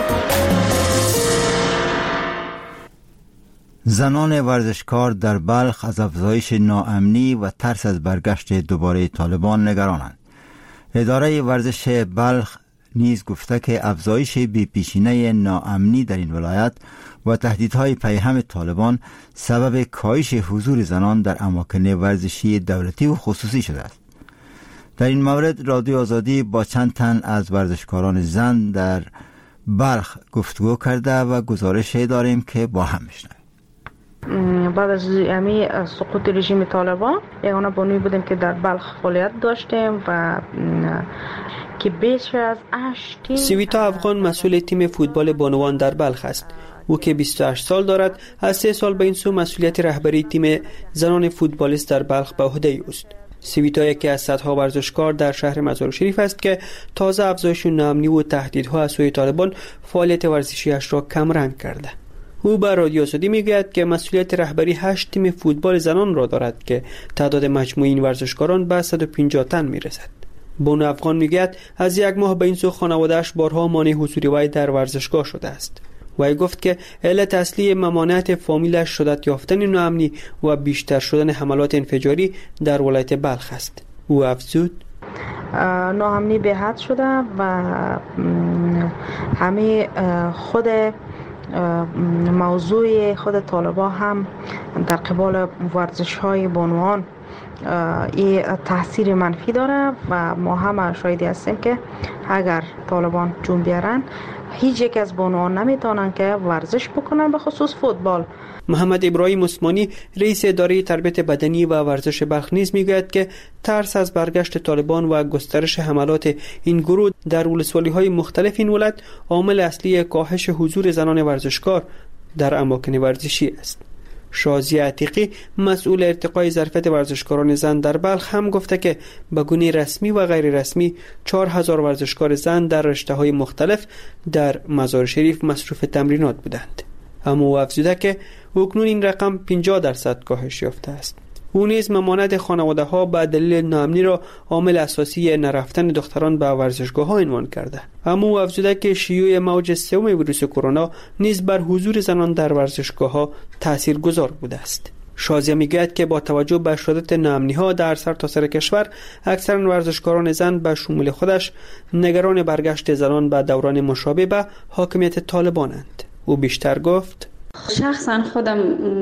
زنان ورزشکار در بلخ از افزایش ناامنی و ترس از برگشت دوباره طالبان نگرانند. اداره ورزش بلخ نیز گفته که افزایش بی‌پیشینه ناامنی در این ولایت و تهدیدهای پیهم طالبان سبب کاهش حضور زنان در اماکن ورزشی دولتی و خصوصی شده است. در این مورد رادیو آزادی با چند تن از ورزشکاران زن در بلخ گفتگو کرده و گزارش داریم که با هم میشنویم. بعد از امی سقوط رژیم طالبان یگانه بانوی بودیم که در بلخ فعالیت داشتیم و که بیش از هشت تیم. سویتا افغان مسئول تیم فوتبال بانوان در بلخ است. او که بیست و هشت سال دارد، از سه سال به این سو مسئولیت رهبری تیم زنان فوتبالیست در بلخ به عهده اوست. سویتا یکی از صدها ورزشکار در شهر مزار شریف است که تازه افزایش ناامنی و تهدیدها از سوی طالبان فعالیت ورزشیش را کم رنگ کرده. او به رادیو آزادی میگوید که مسئولیت رهبری هشت تیم فوتبال زنان را دارد که تعداد مجموعی این ورزشکاران به صد و پنجاه تن میرسد. بانو افغان میگوید از یک ماه به این سو خانواده‌اش بارها مانع حضور وی در ورزشگاه شده است. وی گفت که علت اصلی ممانعت فامیلش شدت یافتن ناامنی و بیشتر شدن حملات انفجاری در ولایت بلخ است. او افزود ناامنی به حد شده و همه خود موضوع خود طالبان هم در قبال ورزش های بانوان این تاثیر منفی داره و ما هم شاهدی هستیم که اگر طالبان جون بیارن هیچ یک از بانوان نمیتونن که ورزش بکنن، به خصوص فوتبال. محمد ابراهیم عثمانی رئیس اداره تربیت بدنی و ورزش بلخ نیز میگوید که ترس از برگشت طالبان و گسترش حملات این گروه در ولسوالی‌های مختلف این ولایت عامل اصلی کاهش حضور زنان ورزشکار در اماکن ورزشی است. شازیه عتیقی مسئول ارتقای ظرفیت ورزشکاران زن در بلخ هم گفته که به گونه رسمی و غیر رسمی چهار هزار ورزشکار زن در رشته‌های مختلف در مزار شریف مصروف تمرینات بودند. اما او افزوده که اکنون این رقم پنجاه درصد کاهش یافته است. او نیز ممانعت خانواده‌ها به دلیل ناامنی را عامل اساسی نرفتن دختران به ورزشگاه‌ها عنوان کرده. اما او افزوده که شیوع موج سوم ویروس کرونا نیز بر حضور زنان در ورزشگاه‌ها تاثیرگذار بوده است. شازیه میگوید که با توجه به شدت ناامنی‌ها در سرتاسر کشور، اکثر ورزشکاران زن به شمول خودش نگران برگشت زنان به دوران مشابه به حاکمیت طالبانند. او بیشتر گفت شخصا خودم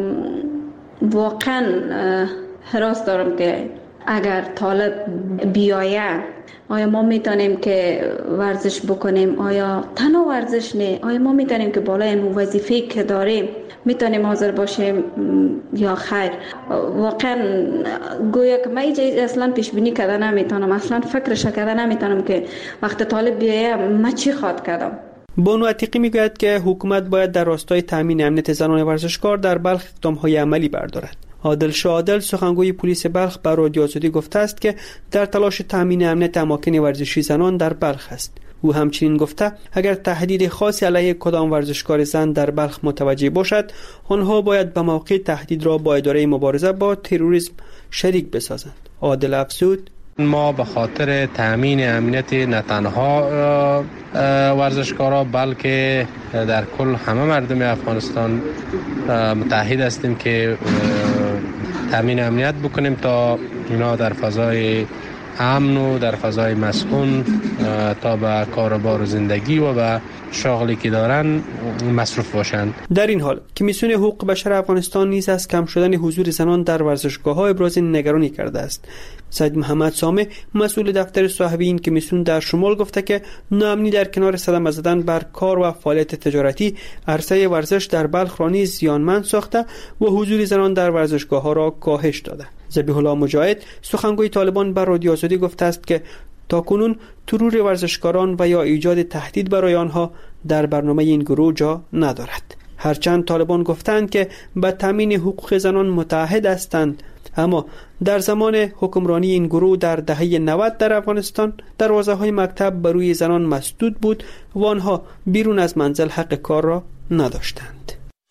واقعا حراس دارم که اگر طالب بیایه آیا ما میتونیم که ورزش بکنیم، آیا تنها ورزش نه، آیا ما میتونیم که بالای این وظیفه که داریم میتونیم حاضر باشیم یا خیر. واقعا گویا که من ایجا اصلا پیش بینی کرده نمیتونم، اصلا فکرش کرده نمیتونم که وقت طالب بیایه من چی خواد کردم. بانو عتیقی میگوید که حکومت باید در راستای تامین امنیت زنان ورزشکار در بلخ اقدام‌های عملی بردارد. عادل شاه عادل سخنگوی پلیس بلخ بر رادیو آزادی گفته است که در تلاش تامین امنیت اماکن ورزشی زنان در بلخ است. او همچنین گفته اگر تهدید خاصی علیه کدام ورزشکار زن در بلخ متوجه باشد، آنها باید به موقع تهدید را با اداره مبارزه با تروریسم شریک بسازند. عادل افزود ما به خاطر تامین امنیت نه تنها ورزشکارا بلکه در کل همه مردم افغانستان متحد هستیم که تامین امنیت بکنیم تا اینا در فضای امن و در فضای مسکون تا به کاروبار و زندگی و به شغلی که دارن مصروف باشند. در این حال کمیسیون حقوق بشر افغانستان نیز از کم شدن حضور زنان در ورزشگاه‌ها ابراز نگرانی کرده است. سید محمد سامه مسئول دفتر صاحبی این کمیسیون در شمال گفته که ناامنی در کنار صدمه زدن بر کار و فعالیت تجارتی عرصه ورزش در بلخ را نیز زیانمند ساخته و حضور زنان در ورزشگاه‌ها را کاهش داده. ذبیح الله مجاهد سخنگوی طالبان بر رادیو آزادی گفته است که تاکنون ترور ورزشکاران و یا ایجاد تهدید برای آنها در برنامه این گروه جا ندارد. هرچند طالبان گفتند که به تامین حقوق زنان متعهد هستند، اما در زمان حکمرانی این گروه در دهه نود در افغانستان دروازه‌های مکتب بر روی زنان مسدود بود و آنها بیرون از منزل حق کار را نداشتند.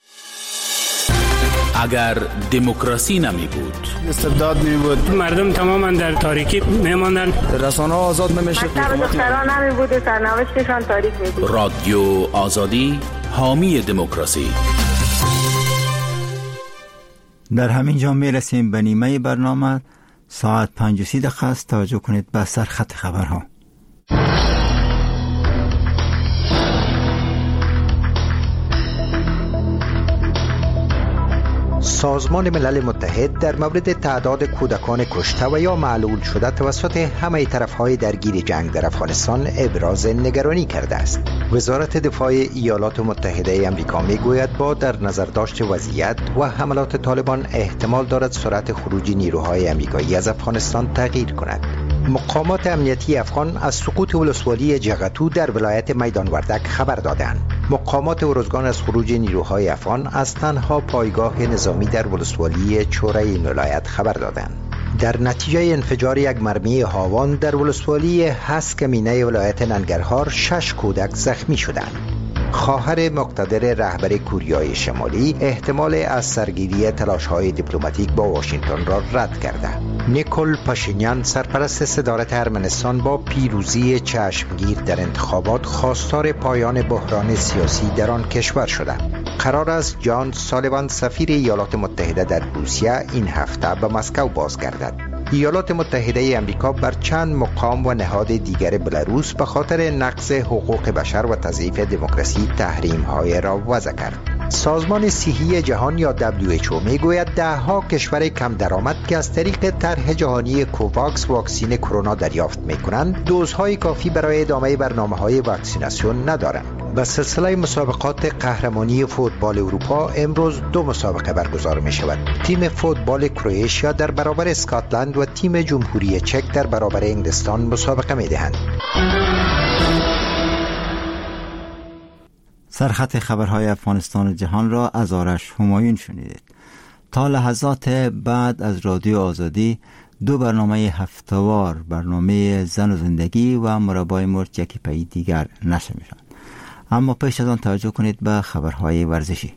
اگر دموکراسی نمی بود، استبداد می بود، مردم تماما در تاریکی می ماندن، رسانه آزاد نمی شد، دختران نمی بود و سرنوشتشان تاریک می بود. رادیو آزادی حامی دموکراسی. در همین جا می رسیم به نیمه برنامه. ساعت پنج و سی دقیقه است. توجه کنید به سرخط خبرها. سازمان ملل متحد در مورد تعداد کودکان کشته و یا معلول شده توسط همه طرف‌های درگیر جنگ در افغانستان ابراز نگرانی کرده است. وزارت دفاع ایالات متحده آمریکا میگوید با در نظر داشت وضعیت و حملات طالبان احتمال دارد سرعت خروج نیروهای آمریکایی از افغانستان تغییر کند. مقامات امنیتی افغان از سقوط ولسوالی جغتو در ولایت میدان وردک خبر دادند. مقامات ارزگان از خروج نیروهای افغان از تنها پایگاه نظامی در ولسوالی چوره این ولایت خبر دادند. در نتیجه انفجار یک مرمی هاوان در ولسوالی هسک مینه ولایت ننگرهار شش کودک زخمی شدند. خواهر مقتدر رهبر کوریای شمالی احتمال از سرگیری تلاش‌های دیپلماتیک با واشنگتن را رد کرده. نیکول پاشینیان سرپرست صدارت ارمنستان با پیروزی چشمگیر در انتخابات خواستار پایان بحران سیاسی در آن کشور شده. قرار است جان سالیوان سفیر ایالات متحده در روسیه این هفته به مسکو بازگردد. ایالات متحده آمریکا بر چند مقام و نهاد دیگر بلاروس به خاطر نقض حقوق بشر و تضعیف دموکراسی تحریم‌های را وضع کرد. سازمان صحی جهان یا دبلیو اچ او میگوید ده ها کشور کم درآمد که از طریق طرح جهانی کوواکس واکسین کرونا دریافت می‌کنند، دوزهای کافی برای ادامه برنامه‌های واکسیناسیون ندارند. به سلسله مسابقات قهرمانی فوتبال اروپا امروز دو مسابقه برگزار می شود. تیم فوتبال کرواتیا در برابر اسکاتلند و تیم جمهوری چک در برابر انگلستان مسابقه می دهند. سرخط خبرهای افغانستان و جهان را از آرش همایون شنیدید. تا لحظات بعد از رادیو آزادی دو برنامه هفته‌وار، برنامه زن و زندگی و مربای مرد یکی پی دیگر نشر می شود. اما پیش از آن توجه کنید به خبرهای ورزشی.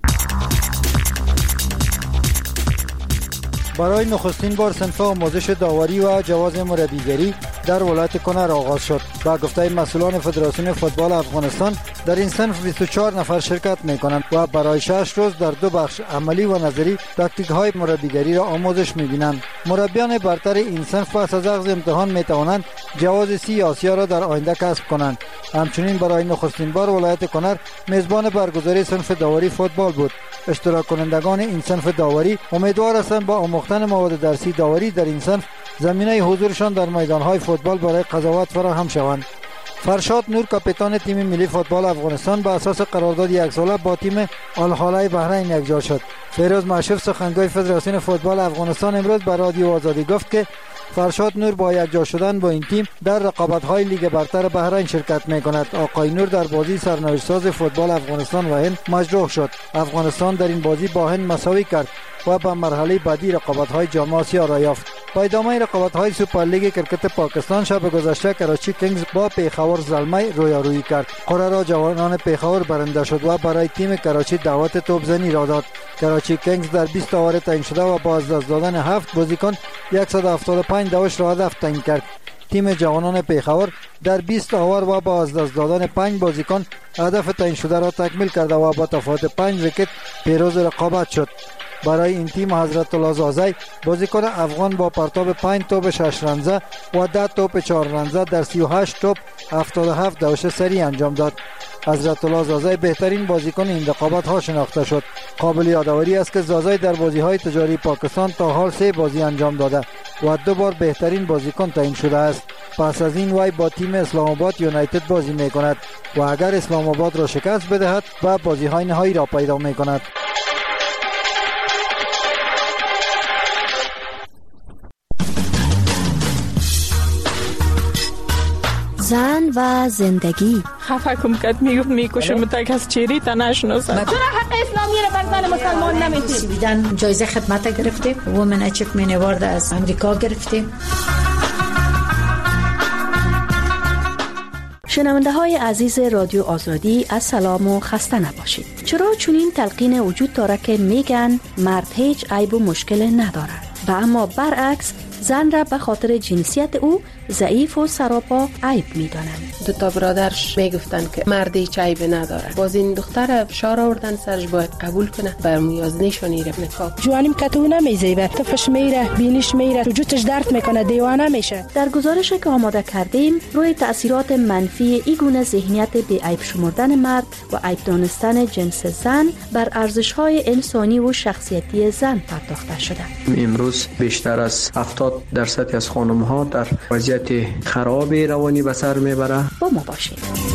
برای نخستین بار صنف آموزش داوری و جواز مربیگری در ولایت کنر آغاز شد. با گفته مسئولان فدراسیون فوتبال افغانستان در این صنف بیست و چهار نفر شرکت می کنند و برای شش روز در دو بخش عملی و نظری تاکتیک های مربیگری را آموزش می بینند. مربیان برتر این صنف پس از اخذ امتحان می توانند جواز سی آسیا را در آینده کسب کنند. همچنین برای نخستین بار ولایت کنر میزبان برگزاری صنف داوری فوتبال بود. اشتراک کنندگان این صنف داوری امیدوار هستند با آموختن مواد درسی داوری در این صنف زمینه حضورشان در میدانهای فوتبال برای قضاوت فراهم شوند. فرشاد نور کاپیتان تیم ملی فوتبال افغانستان به اساس قرارداد یک ساله با تیم الحاله بحرین یکجا شد. فیروز مشهور سخنگوی فدراسیون فوتبال افغانستان امروز به رادیو آزادی گفت که فرشاد نور با یکجا شدن با این تیم در رقابت‌های لیگ برتر بحرین شرکت می‌کند. آقای نور در بازی سرنوشت‌ساز فوتبال افغانستان و هند مجروح شد. افغانستان در این بازی با هند مساوی کرد و به مرحله بعدی رقابت‌های جام آسیا را یافت. با ادامه رقابت‌های سوپرلیگ کرکت پاکستان شب گذشته کراچی کنگز با پیښور زلمی رویارویی کرد. قرعه را جوانان پیښور برنده شد و برای تیم کراچی دعوت توپزنی را داد. کراچی کنگز در بیست اوور تعیین شده و با از دست دادن هفت بازیکن صد و هفتاد و پنج دوش را هدف تعیین کرد. تیم جوانان پیښور در بیست اوور و با از دست دادن پنج بازیکن هدف تعیین شده را تکمیل کرد و با تفاوت پنج ویکت پیروز رقابت شد. برای این تیم حضرت الله زازی بازیکن افغان با پرتاب پنج توپ شش رنزه و ده توپ چهار رنزه در سی و هشت توپ هفتاد و هفت دوش سری انجام داد. حضرت الله زازی بهترین بازیکن این رقابت ها شناخته شد. قابل یادآوری است که زازی در بازی های تجاری پاکستان تا حال سه بازی انجام داده و دو بار بهترین بازیکن تعیین شده است. پس از این وی با تیم اسلام آباد یونایتد بازی می کند و اگر اسلام آباد را شکست بدهد و بازی های نهایی را پیدا می کند. زن و زندگی. خفه کم کد میگفت میکشه متک از چیری تا نشناسد. چرا حق اسلامی را بر زن مسلمان نمیدید؟ سویدن جایزه خدمت گرفتیم، وومن اچیومنت اوارد از امریکا گرفتیم. شنونده های عزیز رادیو آزادی، السلام و خسته نباشید. چرا چنین تلقین وجود داره که میگن مرد هیچ عیب و مشکل نداره و اما برعکس زن را به خاطر جنسیت او ضعیف و سراپا عیب میدانند. دو تا برادرش میگفتن که مرد هیچ عیب نداره. باز این دختر فشار آوردن سرش باید قبول کنه، برمیازنه شونی رفت نکاح. جوانیم کتو نمیزیبه، تفش میره، بینیش میره، وجودش درد میکنه، دیوانه میشه. در گزارشی که آماده کردیم روی تأثیرات منفی این گونه ذهنیت بی عیب شمردن مرد و عیب دانستن جنس زن بر ارزش‌های انسانی و شخصیتی زن پرداخته شده. امروز بیشتر از هفتاد درصد از خانم‌ها در وضعیت خراب روانی به سر میبره. با ما باشید.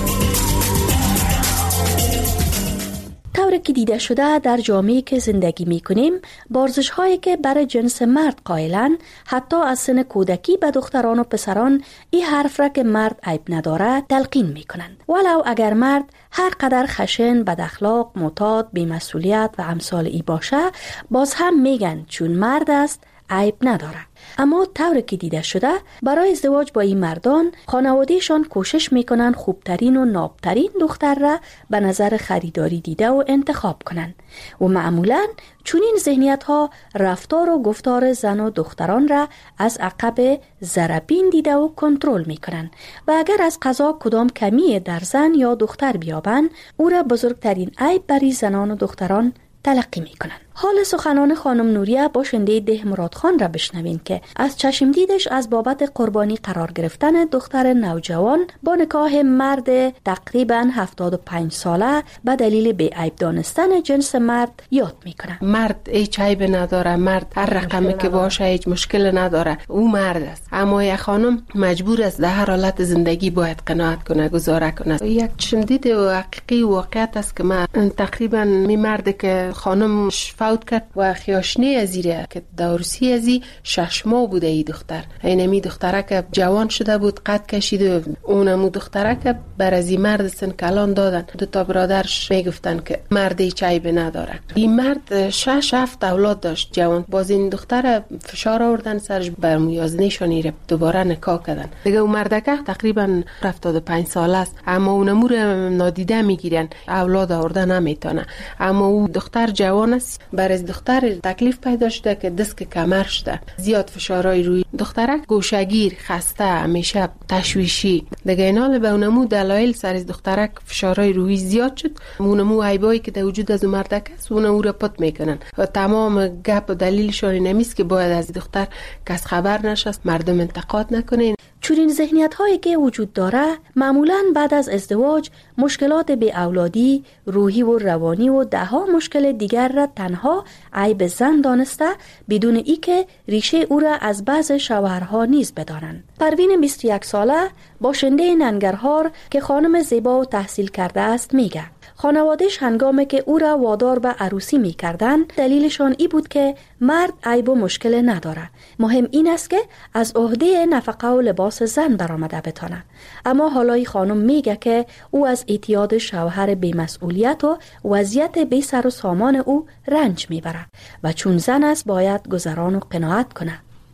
طوری که دیده شده در جامعه‌ای که زندگی می‌کنیم، ورزش‌هایی که برای جنس مرد قائلن، حتی از سن کودکی به دختران و پسران این حرف را که مرد عیب نداره تلقین می‌کنند. ولو اگر مرد هر قدر خشن، بد اخلاق، معتاد، بی‌مسئولیت و امثال ای باشه، باز هم میگن چون مرد است عیب نداره. اما طوری که دیده شده برای ازدواج با این مردان خانوادهشان کوشش میکنن خوبترین و نابترین دختر را به نظر خریداری دیده و انتخاب کنن و معمولا چونین ذهنیت ها رفتار و گفتار زن و دختران را از عقب ضربین دیده و کنترل میکنن و اگر از قضا کدام کمی در زن یا دختر بیابن او را بزرگترین عیب برای زنان و دختران تلقی میکنن. حال سخنان خانم نوریه باشنده ده مراد خان را بشنوین که از چشم دیدش از بابت قربانی قرار گرفتن دختر نوجوان با نکاح مرد تقریبا هفتاد و پنج ساله به دلیل بی‌عیب دانستن جنس مرد یاد میکنه. مرد هیچ عیب نداره، مرد هر رقمی که باشه هیچ مشکل نداره، او مرد است. اما یک خانم مجبور است در هر حالت زندگی باید قناعت کنه، گزاره کنه. یک چشم دید و حقیقی واقعیت است که من تقریبا می مرد که خانم فوت کرد و خیاشنی ازیره که داروسی ازی شش ماه بوده ای دختر. اینمی دختره که جوان شده بود قد کشید و اونمو دختره که بر ازی مرد سن کلان دادن. دو تا برادرش میگفتن که مرد هیچ عیب نداره. این مرد شش هفت اولاد داشت جوان. باز این دختر فشار آوردن سرش برمیازنه شونی رفت دوباره نکاح کردن. دیگه اون مردکه تقریبا هفتاد و پنج ساله است اما اونمو رو نادیده میگیرن، اولاد آورده نمیتونه. اما او دختر جوان است، بر از دختر تکلیف پیدا شده که دست کمر شده، زیاد فشارهای روی دخترک، گوشگیر، خسته، همیشه تشویشی. دیگه اینال به اونمو دلایل سر از دخترک فشارهای روی زیاد شد. اونمو عیبایی که در وجود از مردک است اون او را پت میکنن و تمام گپ و دلیلشون نمیست که باید از دختر کس خبر نشست، مردم انتقاد نکنین. چنین ذهنیت هایی که وجود داره معمولاً بعد از ازدواج مشکلات بی اولادی، روحی و روانی و ده ها مشکل دیگر را تنها عیب زن دانسته بدون ای که ریشه او را از بعض شوهرها نیز بدانند. پروین بیست و یک ساله باشنده ننگرهار که خانم زیبا و تحصیل کرده است میگه خانوادهش هنگامی که او را وادار به عروسی می کردن دلیلشان ای بود که مرد عیب و مشکل نداره، مهم این است که از عهده نفقه و لباس زن برآمده بتانه. اما حالا خانم میگه که او از اعتیاد شوهر بی‌مسئولیت و وضعیت بی سر و سامان او رنج میبره و چون زن است باید گذران و قناعت کنه.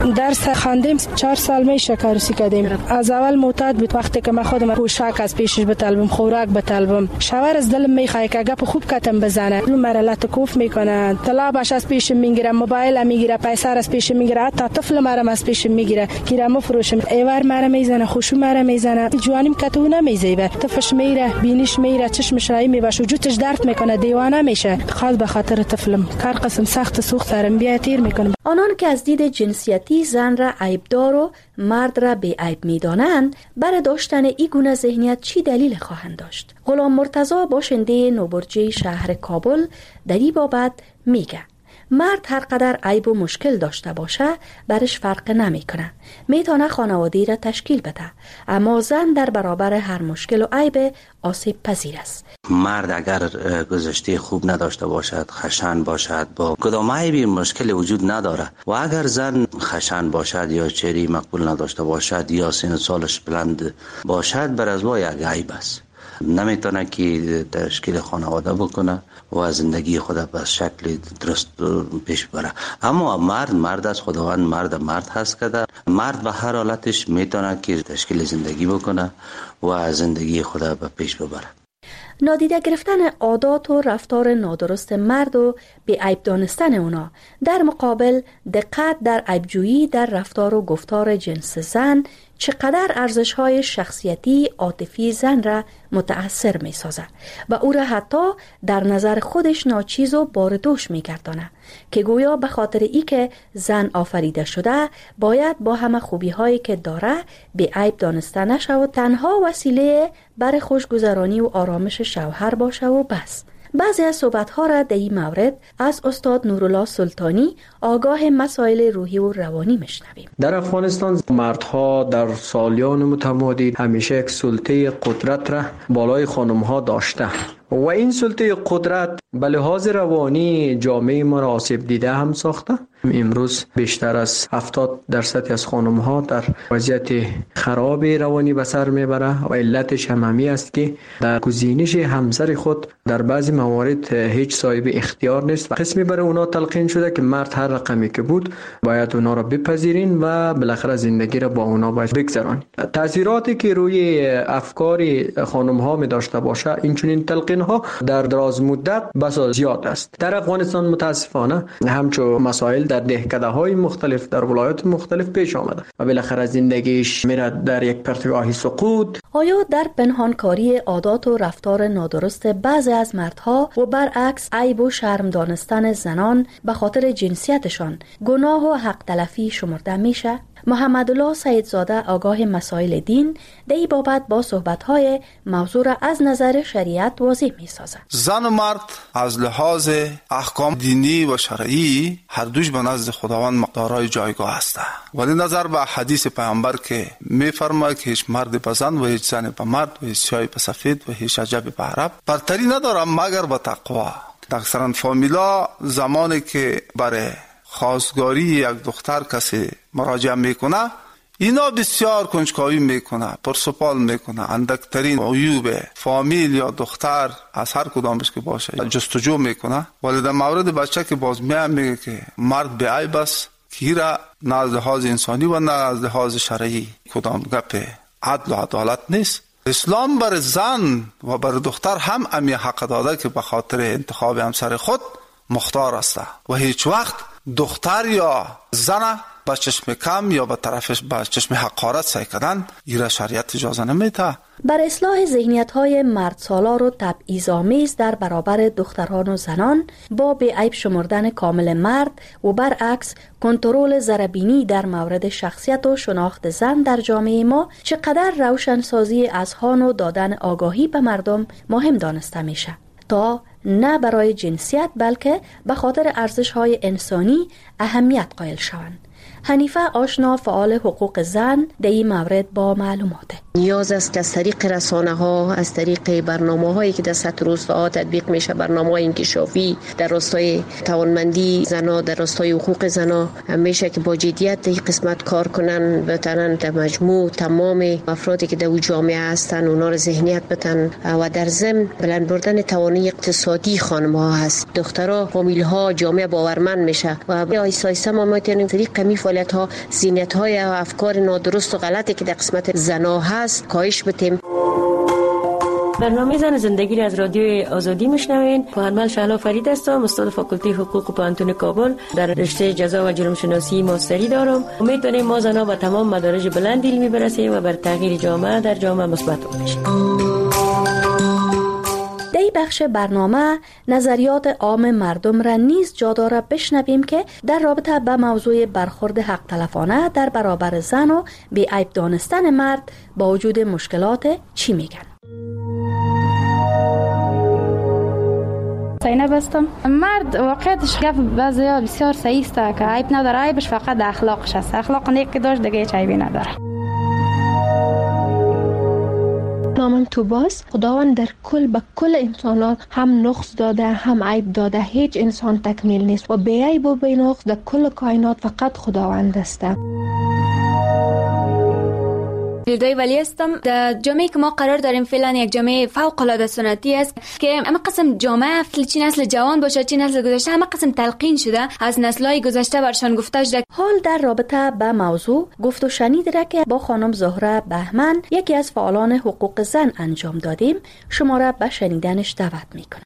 درس خواندیم، چهار سال میشه کارسی کردیم. از اول معتاد بود، وقتی که من خودم پوشاک از پیشش بطلبم، خوراک بطلبم، شوهر از دلم میخواد که گپ خوب کتم بزنه، اون مرحله کوف میکنه، طلبش از پیش میگیره، موبایل میگیره، پیسه از پیش میگیره، حتی طفل مرا از پیش میگیره، گیرم فروشم، ایوار مرا میزنه، خوشو مرا میزنه، جوانیم کتو نمیزیبه، طفش میره، بینیش میره، چشمش رای میباشه، وجودش درد میکنه، دیوانه میشه. خاص به خاطر طفلم کار قسم سخت سوخت سرم بیا تیر میکنه. آنان که از دید جنسیتی زن را عیبدار و مرد را بی عیب میدانند، برای داشتن این گونه ذهنیت چی دلیل خواهند داشت؟ غلام مرتضی باشنده نوبرجی شهر کابل در این بابت میگه مرد هر قدر عیب و مشکل داشته باشه برش فرق نمیکنه، میتونه خانواده را تشکیل بده، اما زن در برابر هر مشکل و عیب آسیب پذیر است. مرد اگر گذشته خوب نداشته باشد، خشن باشد، با کدام عیبی مشکل وجود نداره، و اگر زن خشن باشد یا چهره مقبول نداشته باشد یا سن سالش بلند باشد، بر از وای یک عیب است، نمیتونه که تشکیل خانواده بکنه و زندگی خود به شکل درست پیش بره. اما مرد مرد است، خداوند مرد مرد هست که در مرد به هر حالتش میتونه که تشکیل زندگی بکنه و زندگی خود به پیش ببره. نادیده گرفتن عادات و رفتار نادرست مرد و بی عیب دانستن اونا در مقابل دقت در عیبجویی در رفتار و گفتار جنس زن چقدر ارزش‌های شخصیتی عاطفی زن را متأثر می‌سازد و او را حتی در نظر خودش ناچیز و باردوش می‌گرداند که گویا به خاطر ای که زن آفریده شده باید با همه خوبی‌هایی که داره به عیب دانسته نشه و تنها وسیله برای خوشگذرانی و آرامش شوهر باشه و بس. بعضی از صحبت‌ها را در این مورد از استاد نورالله سلطانی آگاه مسائل روحی و روانی میشنویم. در افغانستان مردها در سالیان متمادی همیشه یک سلطه قدرت را بالای خانم‌ها داشته و این سلطه قدرت به لحاظ روانی جامعه ما را آسیب دیده هم ساخته. امروز بیشتر از هفتاد درصد از خانم‌ها در وضعیت خراب روانی به سر میبره و علتش هم همی است که در گزینش همسر خود در بعضی موارد هیچ صاحب اختیار نیست و قسمی برای اونا تلقین شده که مرد هر رقمی که بود باید اونا را بپذیرین و بالاخره زندگی را با اونا باید بگذرانید. تاثیراتی که روی افکار خانم‌ها می داشته باشه این چنین تلقین ها در دراز مدت بسا زیاد است. در افغانستان متاسفانه همچون مسائل در دهکده های مختلف در ولایات مختلف پیش آمده و بالاخره زندگیش میره در یک پرتگاهی سقوط. آیا در پنهانکاری عادات و رفتار نادرست بعضی از مردها و برعکس عیب و شرم دانستن زنان به خاطر جنسیتشان گناه و حق تلفی شمرده میشه؟ محمد الله سیدزاده آگاه مسائل دین در این بابت با صحبت‌های موضوع را از نظر شریعت واضح می‌سازد. زن و مرد از لحاظ احکام دینی و شرعی هر دوش به نزد خداوند مقدارهای جایگاه هستند، ولی نظر به حدیث پیامبر که می‌فرماید که هیچ مرد به زن و هیچ زن به مرد و هیچ سیاه به سفید و هیچ عجب به عرب برتری ندارد مگر به تقوا. اکثرا فامیلا زمانی که برای خواستگاری یک دختر کسی مراجعه میکنه اینا بسیار کنجکاوی میکنه، پرسپال میکنه، اندکترین عیوب فامیل یا دختر از هر کدامش که باشه جستجو میکنه، ولی در مورد بچه که باز میام میگه که مرد به عیب است که را نه از لحاظ انسانی و نه از لحاظ شرعی کدام گپ عدل و عدالت نیست. اسلام بر زن و بر دختر هم امی حق داده که به خاطر انتخاب همسر خود مختار است و هیچ وقت دختر یا زن با چشم کم یا با طرفش با چشم حقارت سعی کردن ایره شریعت اجازه نمیده. بر اصلاح ذهنیت‌های مرد سالار و تبعیض‌آمیز در برابر دختران و زنان با به عیب شمردن کامل مرد و برعکس کنترل ذره‌بینی در مورد شخصیت و شناخت زن در جامعه ما چقدر روشنسازی اذهان و دادن آگاهی به مردم مهم دانسته میشه تا نه برای جنسیت بلکه به خاطر ارزش‌های انسانی اهمیت قائل شوند. حنیفه آشنا فعال حقوق زن در این مورد با معلوماته. نیاز است که از طریق رسانه ها، از طریق برنامه هایی که در سطح روستاها تطبیق میشه، برنامه های انکشافی در راستای توانمندی زنها، در راستای حقوق زنها میشه که با جدیت این قسمت کار کنن، بتونن در مجموع تمام افرادی که در جامعه هستن اونا رو ذهنیت بدن و در ضمن بلند بردن توانایی اقتصادی خانم ها هست. دخترها، فامیل ها، جامعه باورمند میشه و آیسته آیسته ما میتونیم طریق می فعالیت ها، ذهنیت های و افکار نادرست و غلطی که در قسمت زنا هست کاهش بدیم. برنامه زن زندگی را از رادیو آزادی میشنوین. محمد شهلا فرید هستم، استاد فاکولته حقوق پانتون کابل، در رشته جزا و جرم شناسی ماستری دارم. امید داریم ما زنها به تمام مدارج بلند علمی برسیم و بر تغییر جامعه در جامعه مثبت باشیم. در این بخش برنامه نظریات عام مردم را نیز جا داره بشنویم که در رابطه به موضوع برخورد حق تلفانه در برابر زن و بی عیب دانستن مرد با وجود مشکلات چی میگن. زینب هستم. مرد واقعیتش گپ بعضیا بسیار صحیح است که عیب نداره، عیبش فقط اخلاقش است. اخلاق نیک داشت دیگه هیچ عیبی نداره. نامم توباس. خداوند در کل به کل انسانات هم نقص داده هم عیب داده. هیچ انسان تکمیل نیست و بی عیب و بی نقص در کل کائنات فقط خداوند است. فردوی ولی هستم. در جامعه که ما قرار داریم فعلا یک جامعه فوق العاده سنتی است که اما قسم جامعه چی نسل جوان باشه چی نسل گذشته همه قسم تلقین شده از نسل‌های گذشته برشان گفته شده. حال در رابطه به موضوع گفت و شنید را که با خانم زهره بهمن یکی از فعالان حقوق زن انجام دادیم، شما را به شنیدنش دعوت میکنم.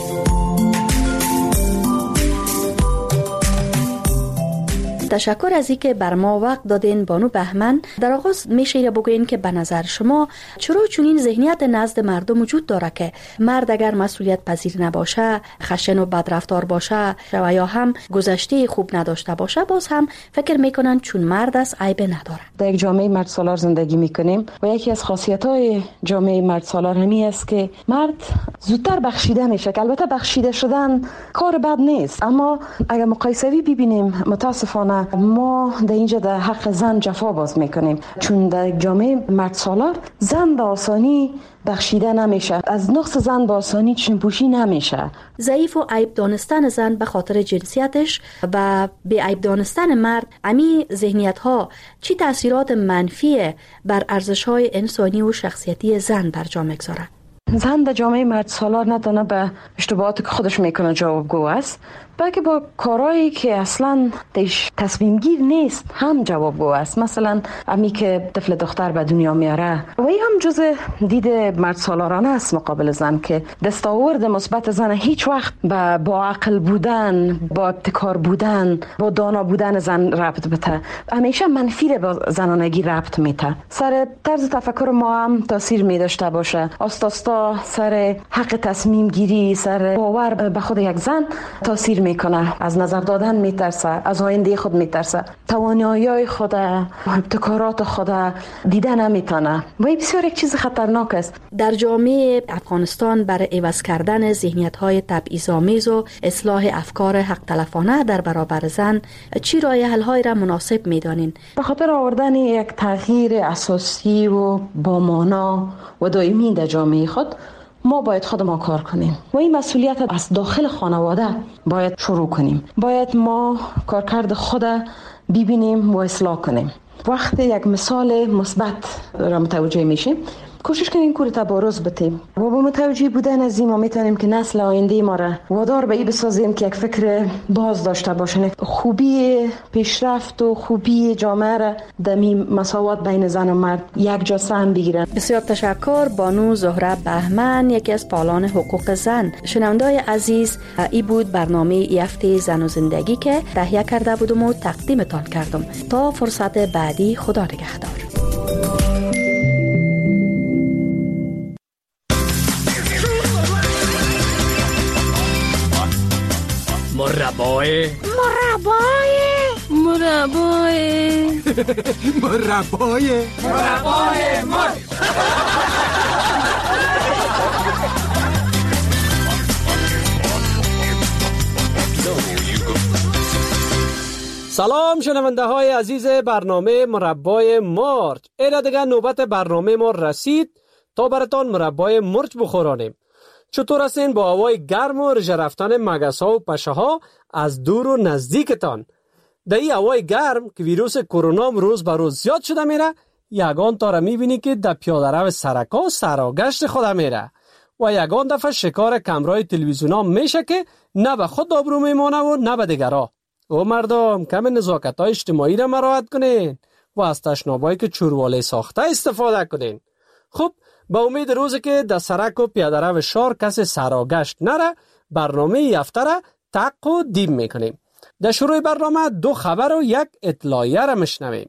تشکر از اینکه بر ما وقت دادین بانو بهمن. در آغاز میشه بگوین که به نظر شما چرا چنین ذهنیت نزد مردم وجود داره که مرد اگر مسئولیت پذیر نباشه، خشن و بدرفتار باشه و یا هم گذشته خوب نداشته باشه باز هم فکر میکنن چون مرد است عیب نداره؟ در یک جامعه مرد سالار زندگی میکنیم و یکی از خاصیت‌های جامعه مرد سالار همی است که مرد زودتر بخشیده میشه. که البته بخشیده شدن کار بد نیست، اما اگر مقایسوی ببینیم متاسفانه ما در اینجا در حق زن جفا باز میکنیم، چون در جامعه مرد سالار زن به آسانی بخشیده نمیشه، از نقص زن به آسانی چشم پوشی نمیشه. ضعیف و عیب دانستن زن به خاطر جنسیتش و بی عیب دانستن مرد، امی ذهنیت ها چی تاثیرات منفی بر ارزش های انسانی و شخصیتی زن بر جا میگذاره؟ زن در جامعه مرد سالار نه تنها به اشتباهاتی که خودش میکنه جوابگو است، بلکه با کارهایی که اصلا دیش تصمیم گیر نیست هم جوابگو است. مثلا امی که طفل دختر به دنیا میاره و این هم جز دید مرد سالارانه است مقابل زن، که دستاورد مثبت زن هیچ وقت با با عقل بودن، با ابتکار بودن، با دانا بودن زن ربط بده، همیشه منفی با زنانگی ربط میده. سر طرز تفکر ما هم تاثیر می داشته باشه. آستاستا سر حق تصمیم گیری، سر باور به خود یک زن تاثیر میکنه. از نظر دادن میترسه، از آینده خود میترسه، توانایی خود، ابتکارات خود دیده نمیتونه و این بسیار یک چیز خطرناک است. در جامعه افغانستان برای عوض کردن ذهنیت‌های تبعیض‌آمیز و اصلاح افکار حق تلفانه در برابر زن چی راه حل‌هایی را مناسب میدانین؟ به خاطر آوردن یک تغییر اساسی و با مانا و دائمی در جامعه خود ما باید خود ما کار کنیم و این مسئولیت از داخل خانواده باید شروع کنیم. باید ما کارکرد خود ببینیم و اصلاح کنیم. وقتی یک مثال مثبت را متوجه میشیم کوشش کنیم کور تبارز بتیم و با متوجه بودن از این ما میتونیم که نسل آینده ما را وادار به این بسازیم که یک فکر باز داشته باشن، خوبی پیشرفت و خوبی جامعه را دمی مساوات بین زن و مرد یک جا سهم بگیرن. بسیار تشکر بانو زهره بهمن، یکی از فعالان حقوق زن. شنونده‌های عزیز، ای بود برنامه ای هفته زن و زندگی که تهیه کرده بودم و تقدیمتان کردم. تا فرصت بعدی، خدا نگهدار. مربای مربای مربای مربای مربای مر سلام شنونده های عزیز برنامه مربای مرچ. اینا دیگه نوبت برنامه ما رسید تا براتان مربای مرچ بخورانیم. چطور هستین با هوای گرم و رژه رفتن مگس ها و پشه ها از دور و نزدیکتان؟ در این هوای گرم که ویروس کرونا روز به روز زیاد شده میره، یگان تا را میبینی که در پیاده رو سرکا سراگشت خود میره و یگان دفعه شکار کمرای تلویزیون ها میشه که نه به خود آبرو میمانه و نه به دیگرها. او مردم کم نزاکت های اجتماعی را مراعات کنین و از تشنابایی که چورواله ساخته استفاده کنین. خب با امید روزی که در سرک و پیاده رو شهر کسی سراگشت نره، برنامه این هفته را تق و دیم میکنیم. در شروع برنامه دو خبر و یک اطلاعیه را میشنویم.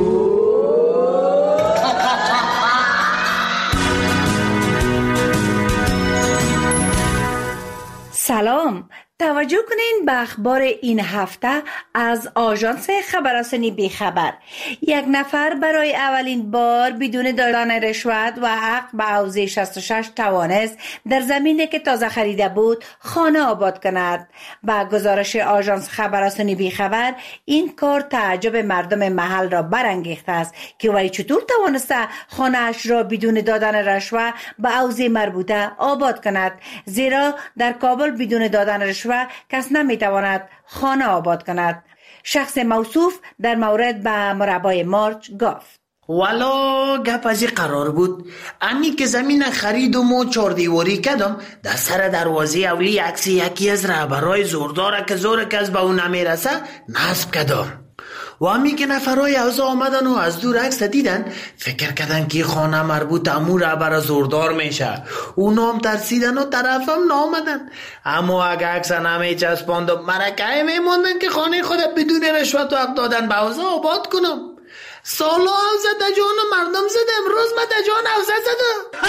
سلام، توجه کنین به اخبار این هفته از آژانس خبررسانی بی خبر. یک نفر برای اولین بار بدون دادن رشوت و حق به حوزه شصت و شش توانست در زمینی که تازه خریده بود خانه آباد کند. با گزارش آژانس خبررسانی بی خبر، این کار تعجب مردم محل را برانگیخته است که وی چطور توانسته خانه اش را بدون دادن رشوت به حوزه مربوطه آباد کند، زیرا در کابل بدون دادن رشوت و کس نمیتواند خانه آباد کند. شخص موصوف در مورد به مربای مارچ گفت: والا گپ از قرار بود امی که زمین خریدم و چار دیواری کردم، در سر دروازه اولی عکس یکی از رهبرای زورداره که زور کس به اون نمیرسه نصب کردم. و امی که نفرای اوضاع آمدن و از دور عکس دیدن فکر کردن که خانه مربوط امو رهبر زوردار میشه. اونا هم ترسیدن و طرفم نامدن. اما اگه عکس نمی چسباند و مرکه میموندن که خانه خود بدون رشوت و حق دادن به اوضاع آباد کنم. سالا اوضاع در جان مردم زد، امروز من در جان اوضاع زدم.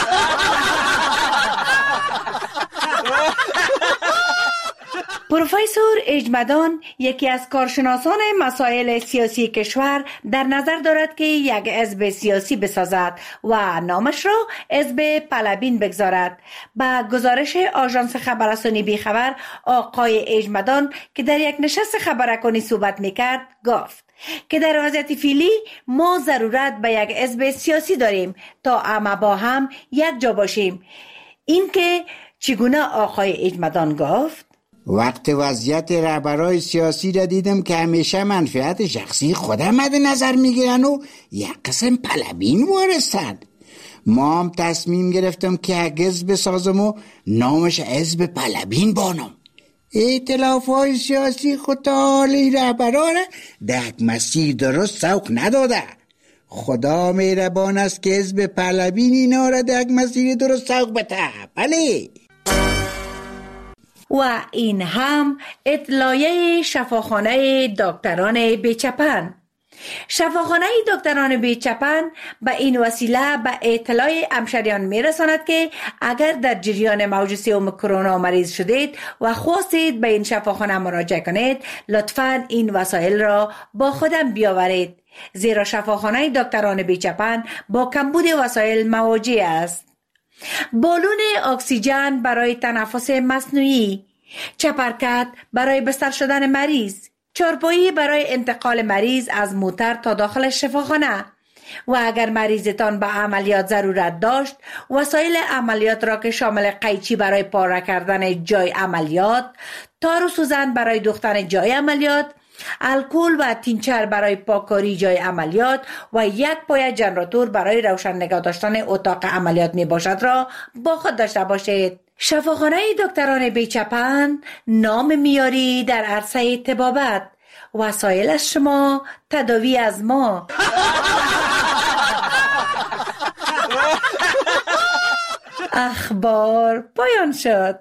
پروفسور اجمدان، یکی از کارشناسان مسائل سیاسی کشور، در نظر دارد که یک حزب سیاسی بسازد و نامش را حزب پلبین بگذارد. با گزارش آژانس خبررسانی بی خبر، آقای اجمدان که در یک نشست خبررسانی صحبت میکرد گفت که در وضعیت فعلی ما ضرورت به یک حزب سیاسی داریم تا همه با هم یک جا باشیم. این که چگونه آقای اجمدان گفت: وقت وضعیت رهبرای سیاسی را دیدم که همیشه منفعت شخصی خودم مد نظر میگیرن و یک قسم پلبین وارستن. ما هم تصمیم گرفتم که یک حزب بسازم و نامش حزب پلبین بانم. ائتلاف های سیاسی خود حالی رهبرا را در یک مسیر درست سوق نداده. خدا مهربان است که حزب پلبین اینا را در یک مسیر درست سوق بده. بله. و این هم اطلاعیه شفاخانه دکتران بیچپن. شفاخانه دکتران بیچپن به این وسیله به اطلاع همشهریان میرساند که اگر در جریان موج سوم کرونا مریض شدید و خواستید به این شفاخانه مراجعه کنید، لطفاً این وسایل را با خودم بیاورید، زیرا شفاخانه دکتران بیچپن با کمبود وسایل مواجه است. بالون اکسیژن برای تنفس مصنوعی، چپرکت برای بستر شدن مریض، چارپایی برای انتقال مریض از موتر تا داخل شفاخانه و اگر مریضتان به عملیات ضرورت داشت، وسایل عملیات را که شامل قیچی برای پاره کردن جای عملیات، تار و سوزن برای دوختن جای عملیات، الکل و تینچر برای پاککاری جای عملیات و یک پایه ژنراتور برای روشن نگاه داشتن اتاق عملیات می باشد را با خود داشته باشید. شفاخانه دکتران بیچپن، نام میاری در عرصه طبابت، وسایل از شما، تداوی از ما. اخبار پایان شد.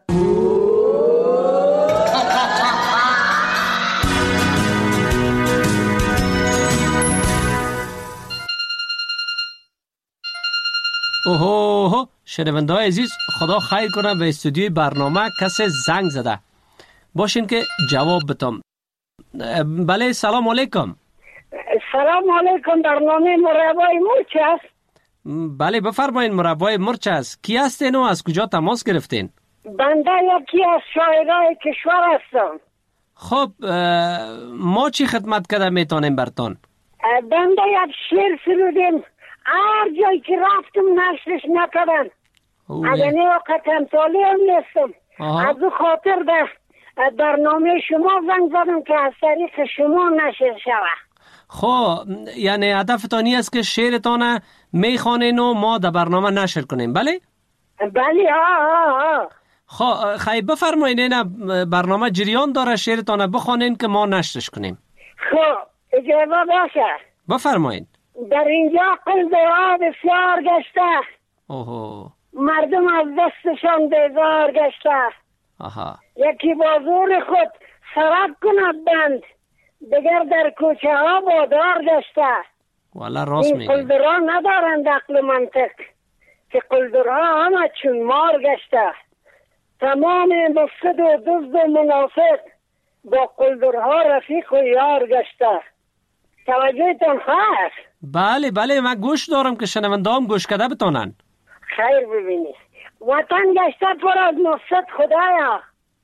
اوه شنونده‌های عزیز، خدا خیر کنه به استودیوی برنامه کسی زنگ زده باشین که جواب بدم. بله سلام علیکم. سلام علیکم. برنامه مربای مرچ است؟ بله بفرمایید. مربای مرچ است. کی هستین و از کجا تماس گرفتین؟ بنده یکی از شاعرای کشور هستم. خب ما چی خدمت کرده میتونیم برتون؟ بنده یک شعر سرودیم، هر جایی که رفتم نشرش نکردن. اگر نه وقت امثالی هم نیستم. از او خاطر در برنامه شما زنگ زدم که از طریق شما نشر شود. خب یعنی هدفتانی است که شعرتان میخوانین و ما در برنامه نشر کنیم، بله؟ بله ها ها ها. خب خیلی بفرمایین، این برنامه جریان داره، شعرتان بخوانین که ما نشرش کنیم. خب اجازه باشه. بفرمایین. در اینجا قلدرها بسیار گشته، اوه. مردم از دستشان بیزار گشته. آها. یکی با زور خود سرک کند بند، دیگر در کوچه ها بادار گشته. والا راست میگه. این قلدرها ندارند عقل منطق، که قلدرها همه چون مار گشته. تمام مفسد و دزد و منافق، با قلدرها رفیق و یار گشته. توجهتان هست؟ بله بله، من گوش دارم که شنونده‌ام گوش کده بتونن. خیر ببینی، وطن گشته پر از مفسد خدایا،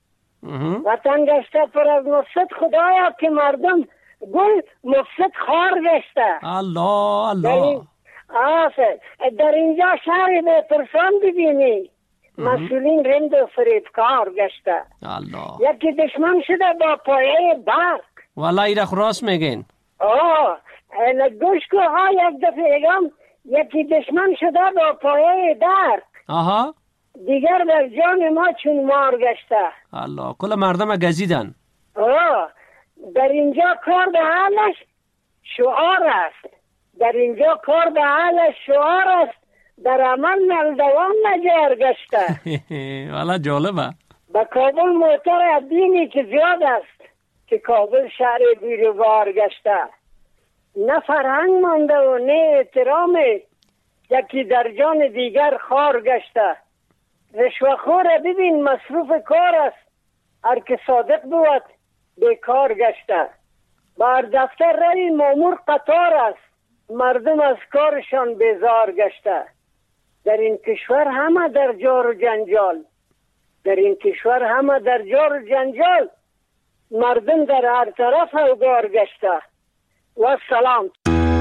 وطن گشته پر از مفسد خدایا، که مردم گل مفسد خار گشته. الله الله. آفر در اینجا شهر به پرسان ببینی، مسئولین رند و فریبکار گشته. الله. یکی دشمن شده با پایه برق. والا ایره راست میگین. آه گوش که ها یک دفعه اگم یکی دشمن شده با پایه درق. آها. دیگر بر جان ما چون مار گشته. الله، کل مردم گزیدن. آه در اینجا کار به حالش شعار است، در اینجا کار به حالش شعار است، در عمل نلدوان نجار گشته. والا جالبه. به کابل موتر دینی که زیاد است، که کابل شهر بیروبار گشته. نه فرهنگ مانده و نه احترام، یکی در جان دیگر خار گشته. رشوه‌خور ببین مصروف کار است، هر که صادق بود بیکار گشته. بر دفتر روی مامور قطار است، مردم از کارشان بیزار گشته. در این کشور همه در جار و جنجال، در این کشور همه در جار و جنجال، مردم در هر طرف اوگار گشته. و سلام.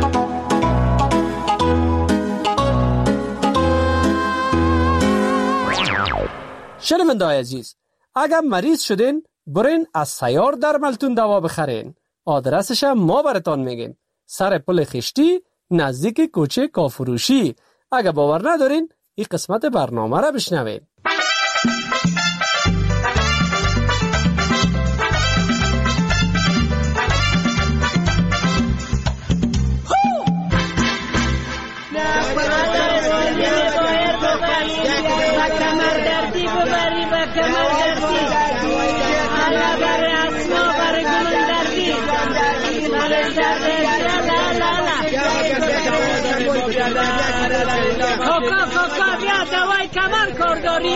شنونده‌های عزیز، اگر مریض شدین برین از سیار درملتون دوا بخرین. آدرسش ما براتون میگیم، سر پل خشتی نزدیک کوچه کافروشی. اگر باور ندارین این قسمت برنامه را بشنوین. کاکا کاکا بیا دوای کمر کار داری؟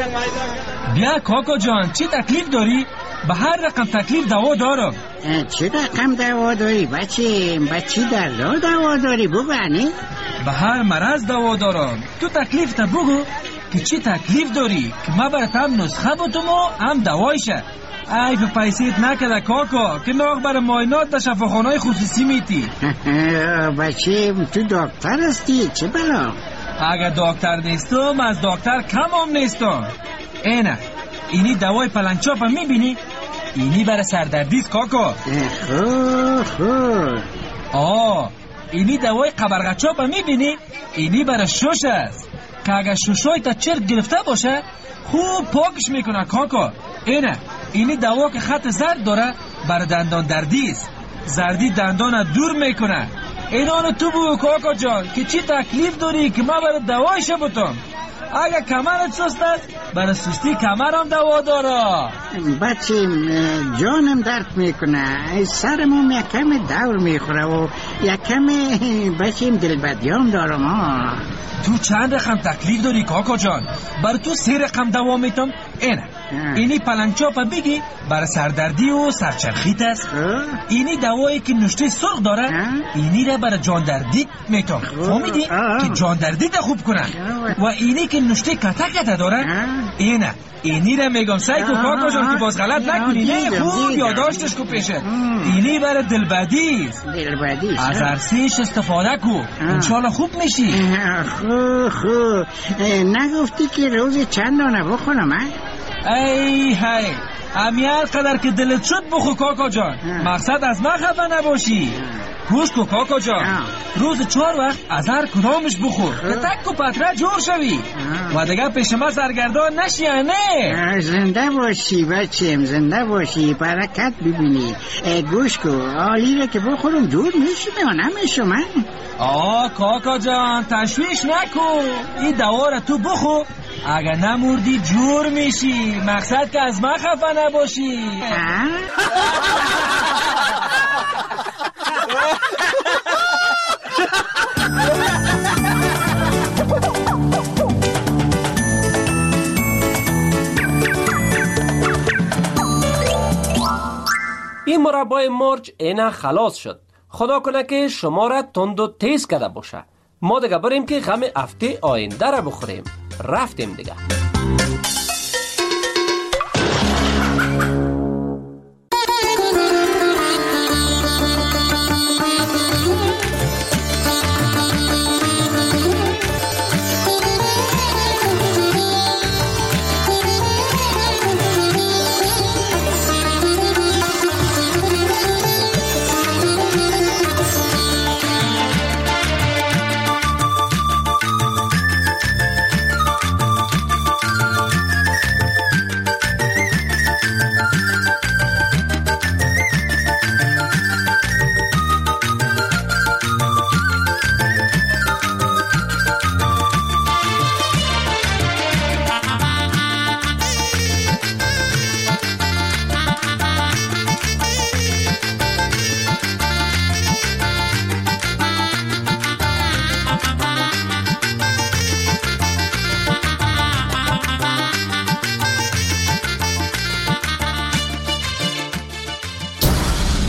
بیا کاکا جان، چی تکلیف داری؟ به هر رقم تکلیف دوا دارم. چی رقم دوا داری بچه؟ بچی در دو دوا داری بگوانی؟ به هر مرض دوا دارم. تو تکلیف تا بگو که چی تکلیف داری، که ما برات هم نسخه بودم و هم دوایشه. ای به پیسیت نکده کاکا، که ناغ برای ماینات در شفاخانه خصوصی میتی. بچه تو دکتر هستی؟ چه بلا؟ اگر دکتر نیستم از دکتر کم هم نیستم. اینه اینی دوای پلنگچاپ هم میبینی؟ اینی برای سردردیست کاکا. خوب خوب. آه اینی دوای قبرغچاپ هم میبینی؟ اینی برای شش است، که اگر ششای تا چرک گرفته باشه خوب پاکش میکنه کاکا. اینه اینی دوا که خط زرد داره برای دندان دردیست، زردی دندان دور میکنه. اینانو تو بگو کاکا جان که چی تکلیف داری که ما برای دوایش بودم. اگر کمرت سست است برای سستی کمر هم دوا داره. بچه جانم درد میکنه، سرمون یکم دور میخوره و یکم بچه دلبدیام دارم. ها تو چند رقم تکلیف داری کاکا جان؟ برای تو سه رقم دوا میتم. اینه اینی پلنگچاپ بگی برای سردردی و سرچرخیت است. اینی دوایی که نشته سرخ داره اینی را برای جاندردی میتم. فهمیدی که جاندردی تا خوب کنه. و اینی که نشته کتا کتا داره اینه اینی را میگم سعی کو کاکا جان که باز غلط نکنی. نه خوب یاداشتش کو پیشه. اینی برای دلبدی است. از ارسیش استفاده کو، انشالله خوب میشی. خوب خوب. نگفتی که روز چند دانه بخونم؟ ای هی امیال قدر که دلت شد بخو کاکا جان. مقصد از من خفه نباشی. گوش کو کاکا جان، روز چهار وقت از هر کدامش بخور که تک و پتره جور شوی و دیگه پیش ما سرگردان نشی. نه زنده باشی بچیم، زنده باشی، برکت ببینی. گوش کو عالی رو که بخورم جور میشی یا نمیشم من؟ آه کاکا جان تشویش نکو، این دوا رو تو بخور، اگر نموردی جور میشی، مقصد که از من خفه نباشی. این مربای مرچ اینا خلاص شد. خدا کنه که شما را تند و تیز کرده باشه. ما دیگه بریم که غم هفته آینده را بخوریم. رفتیم دیگه.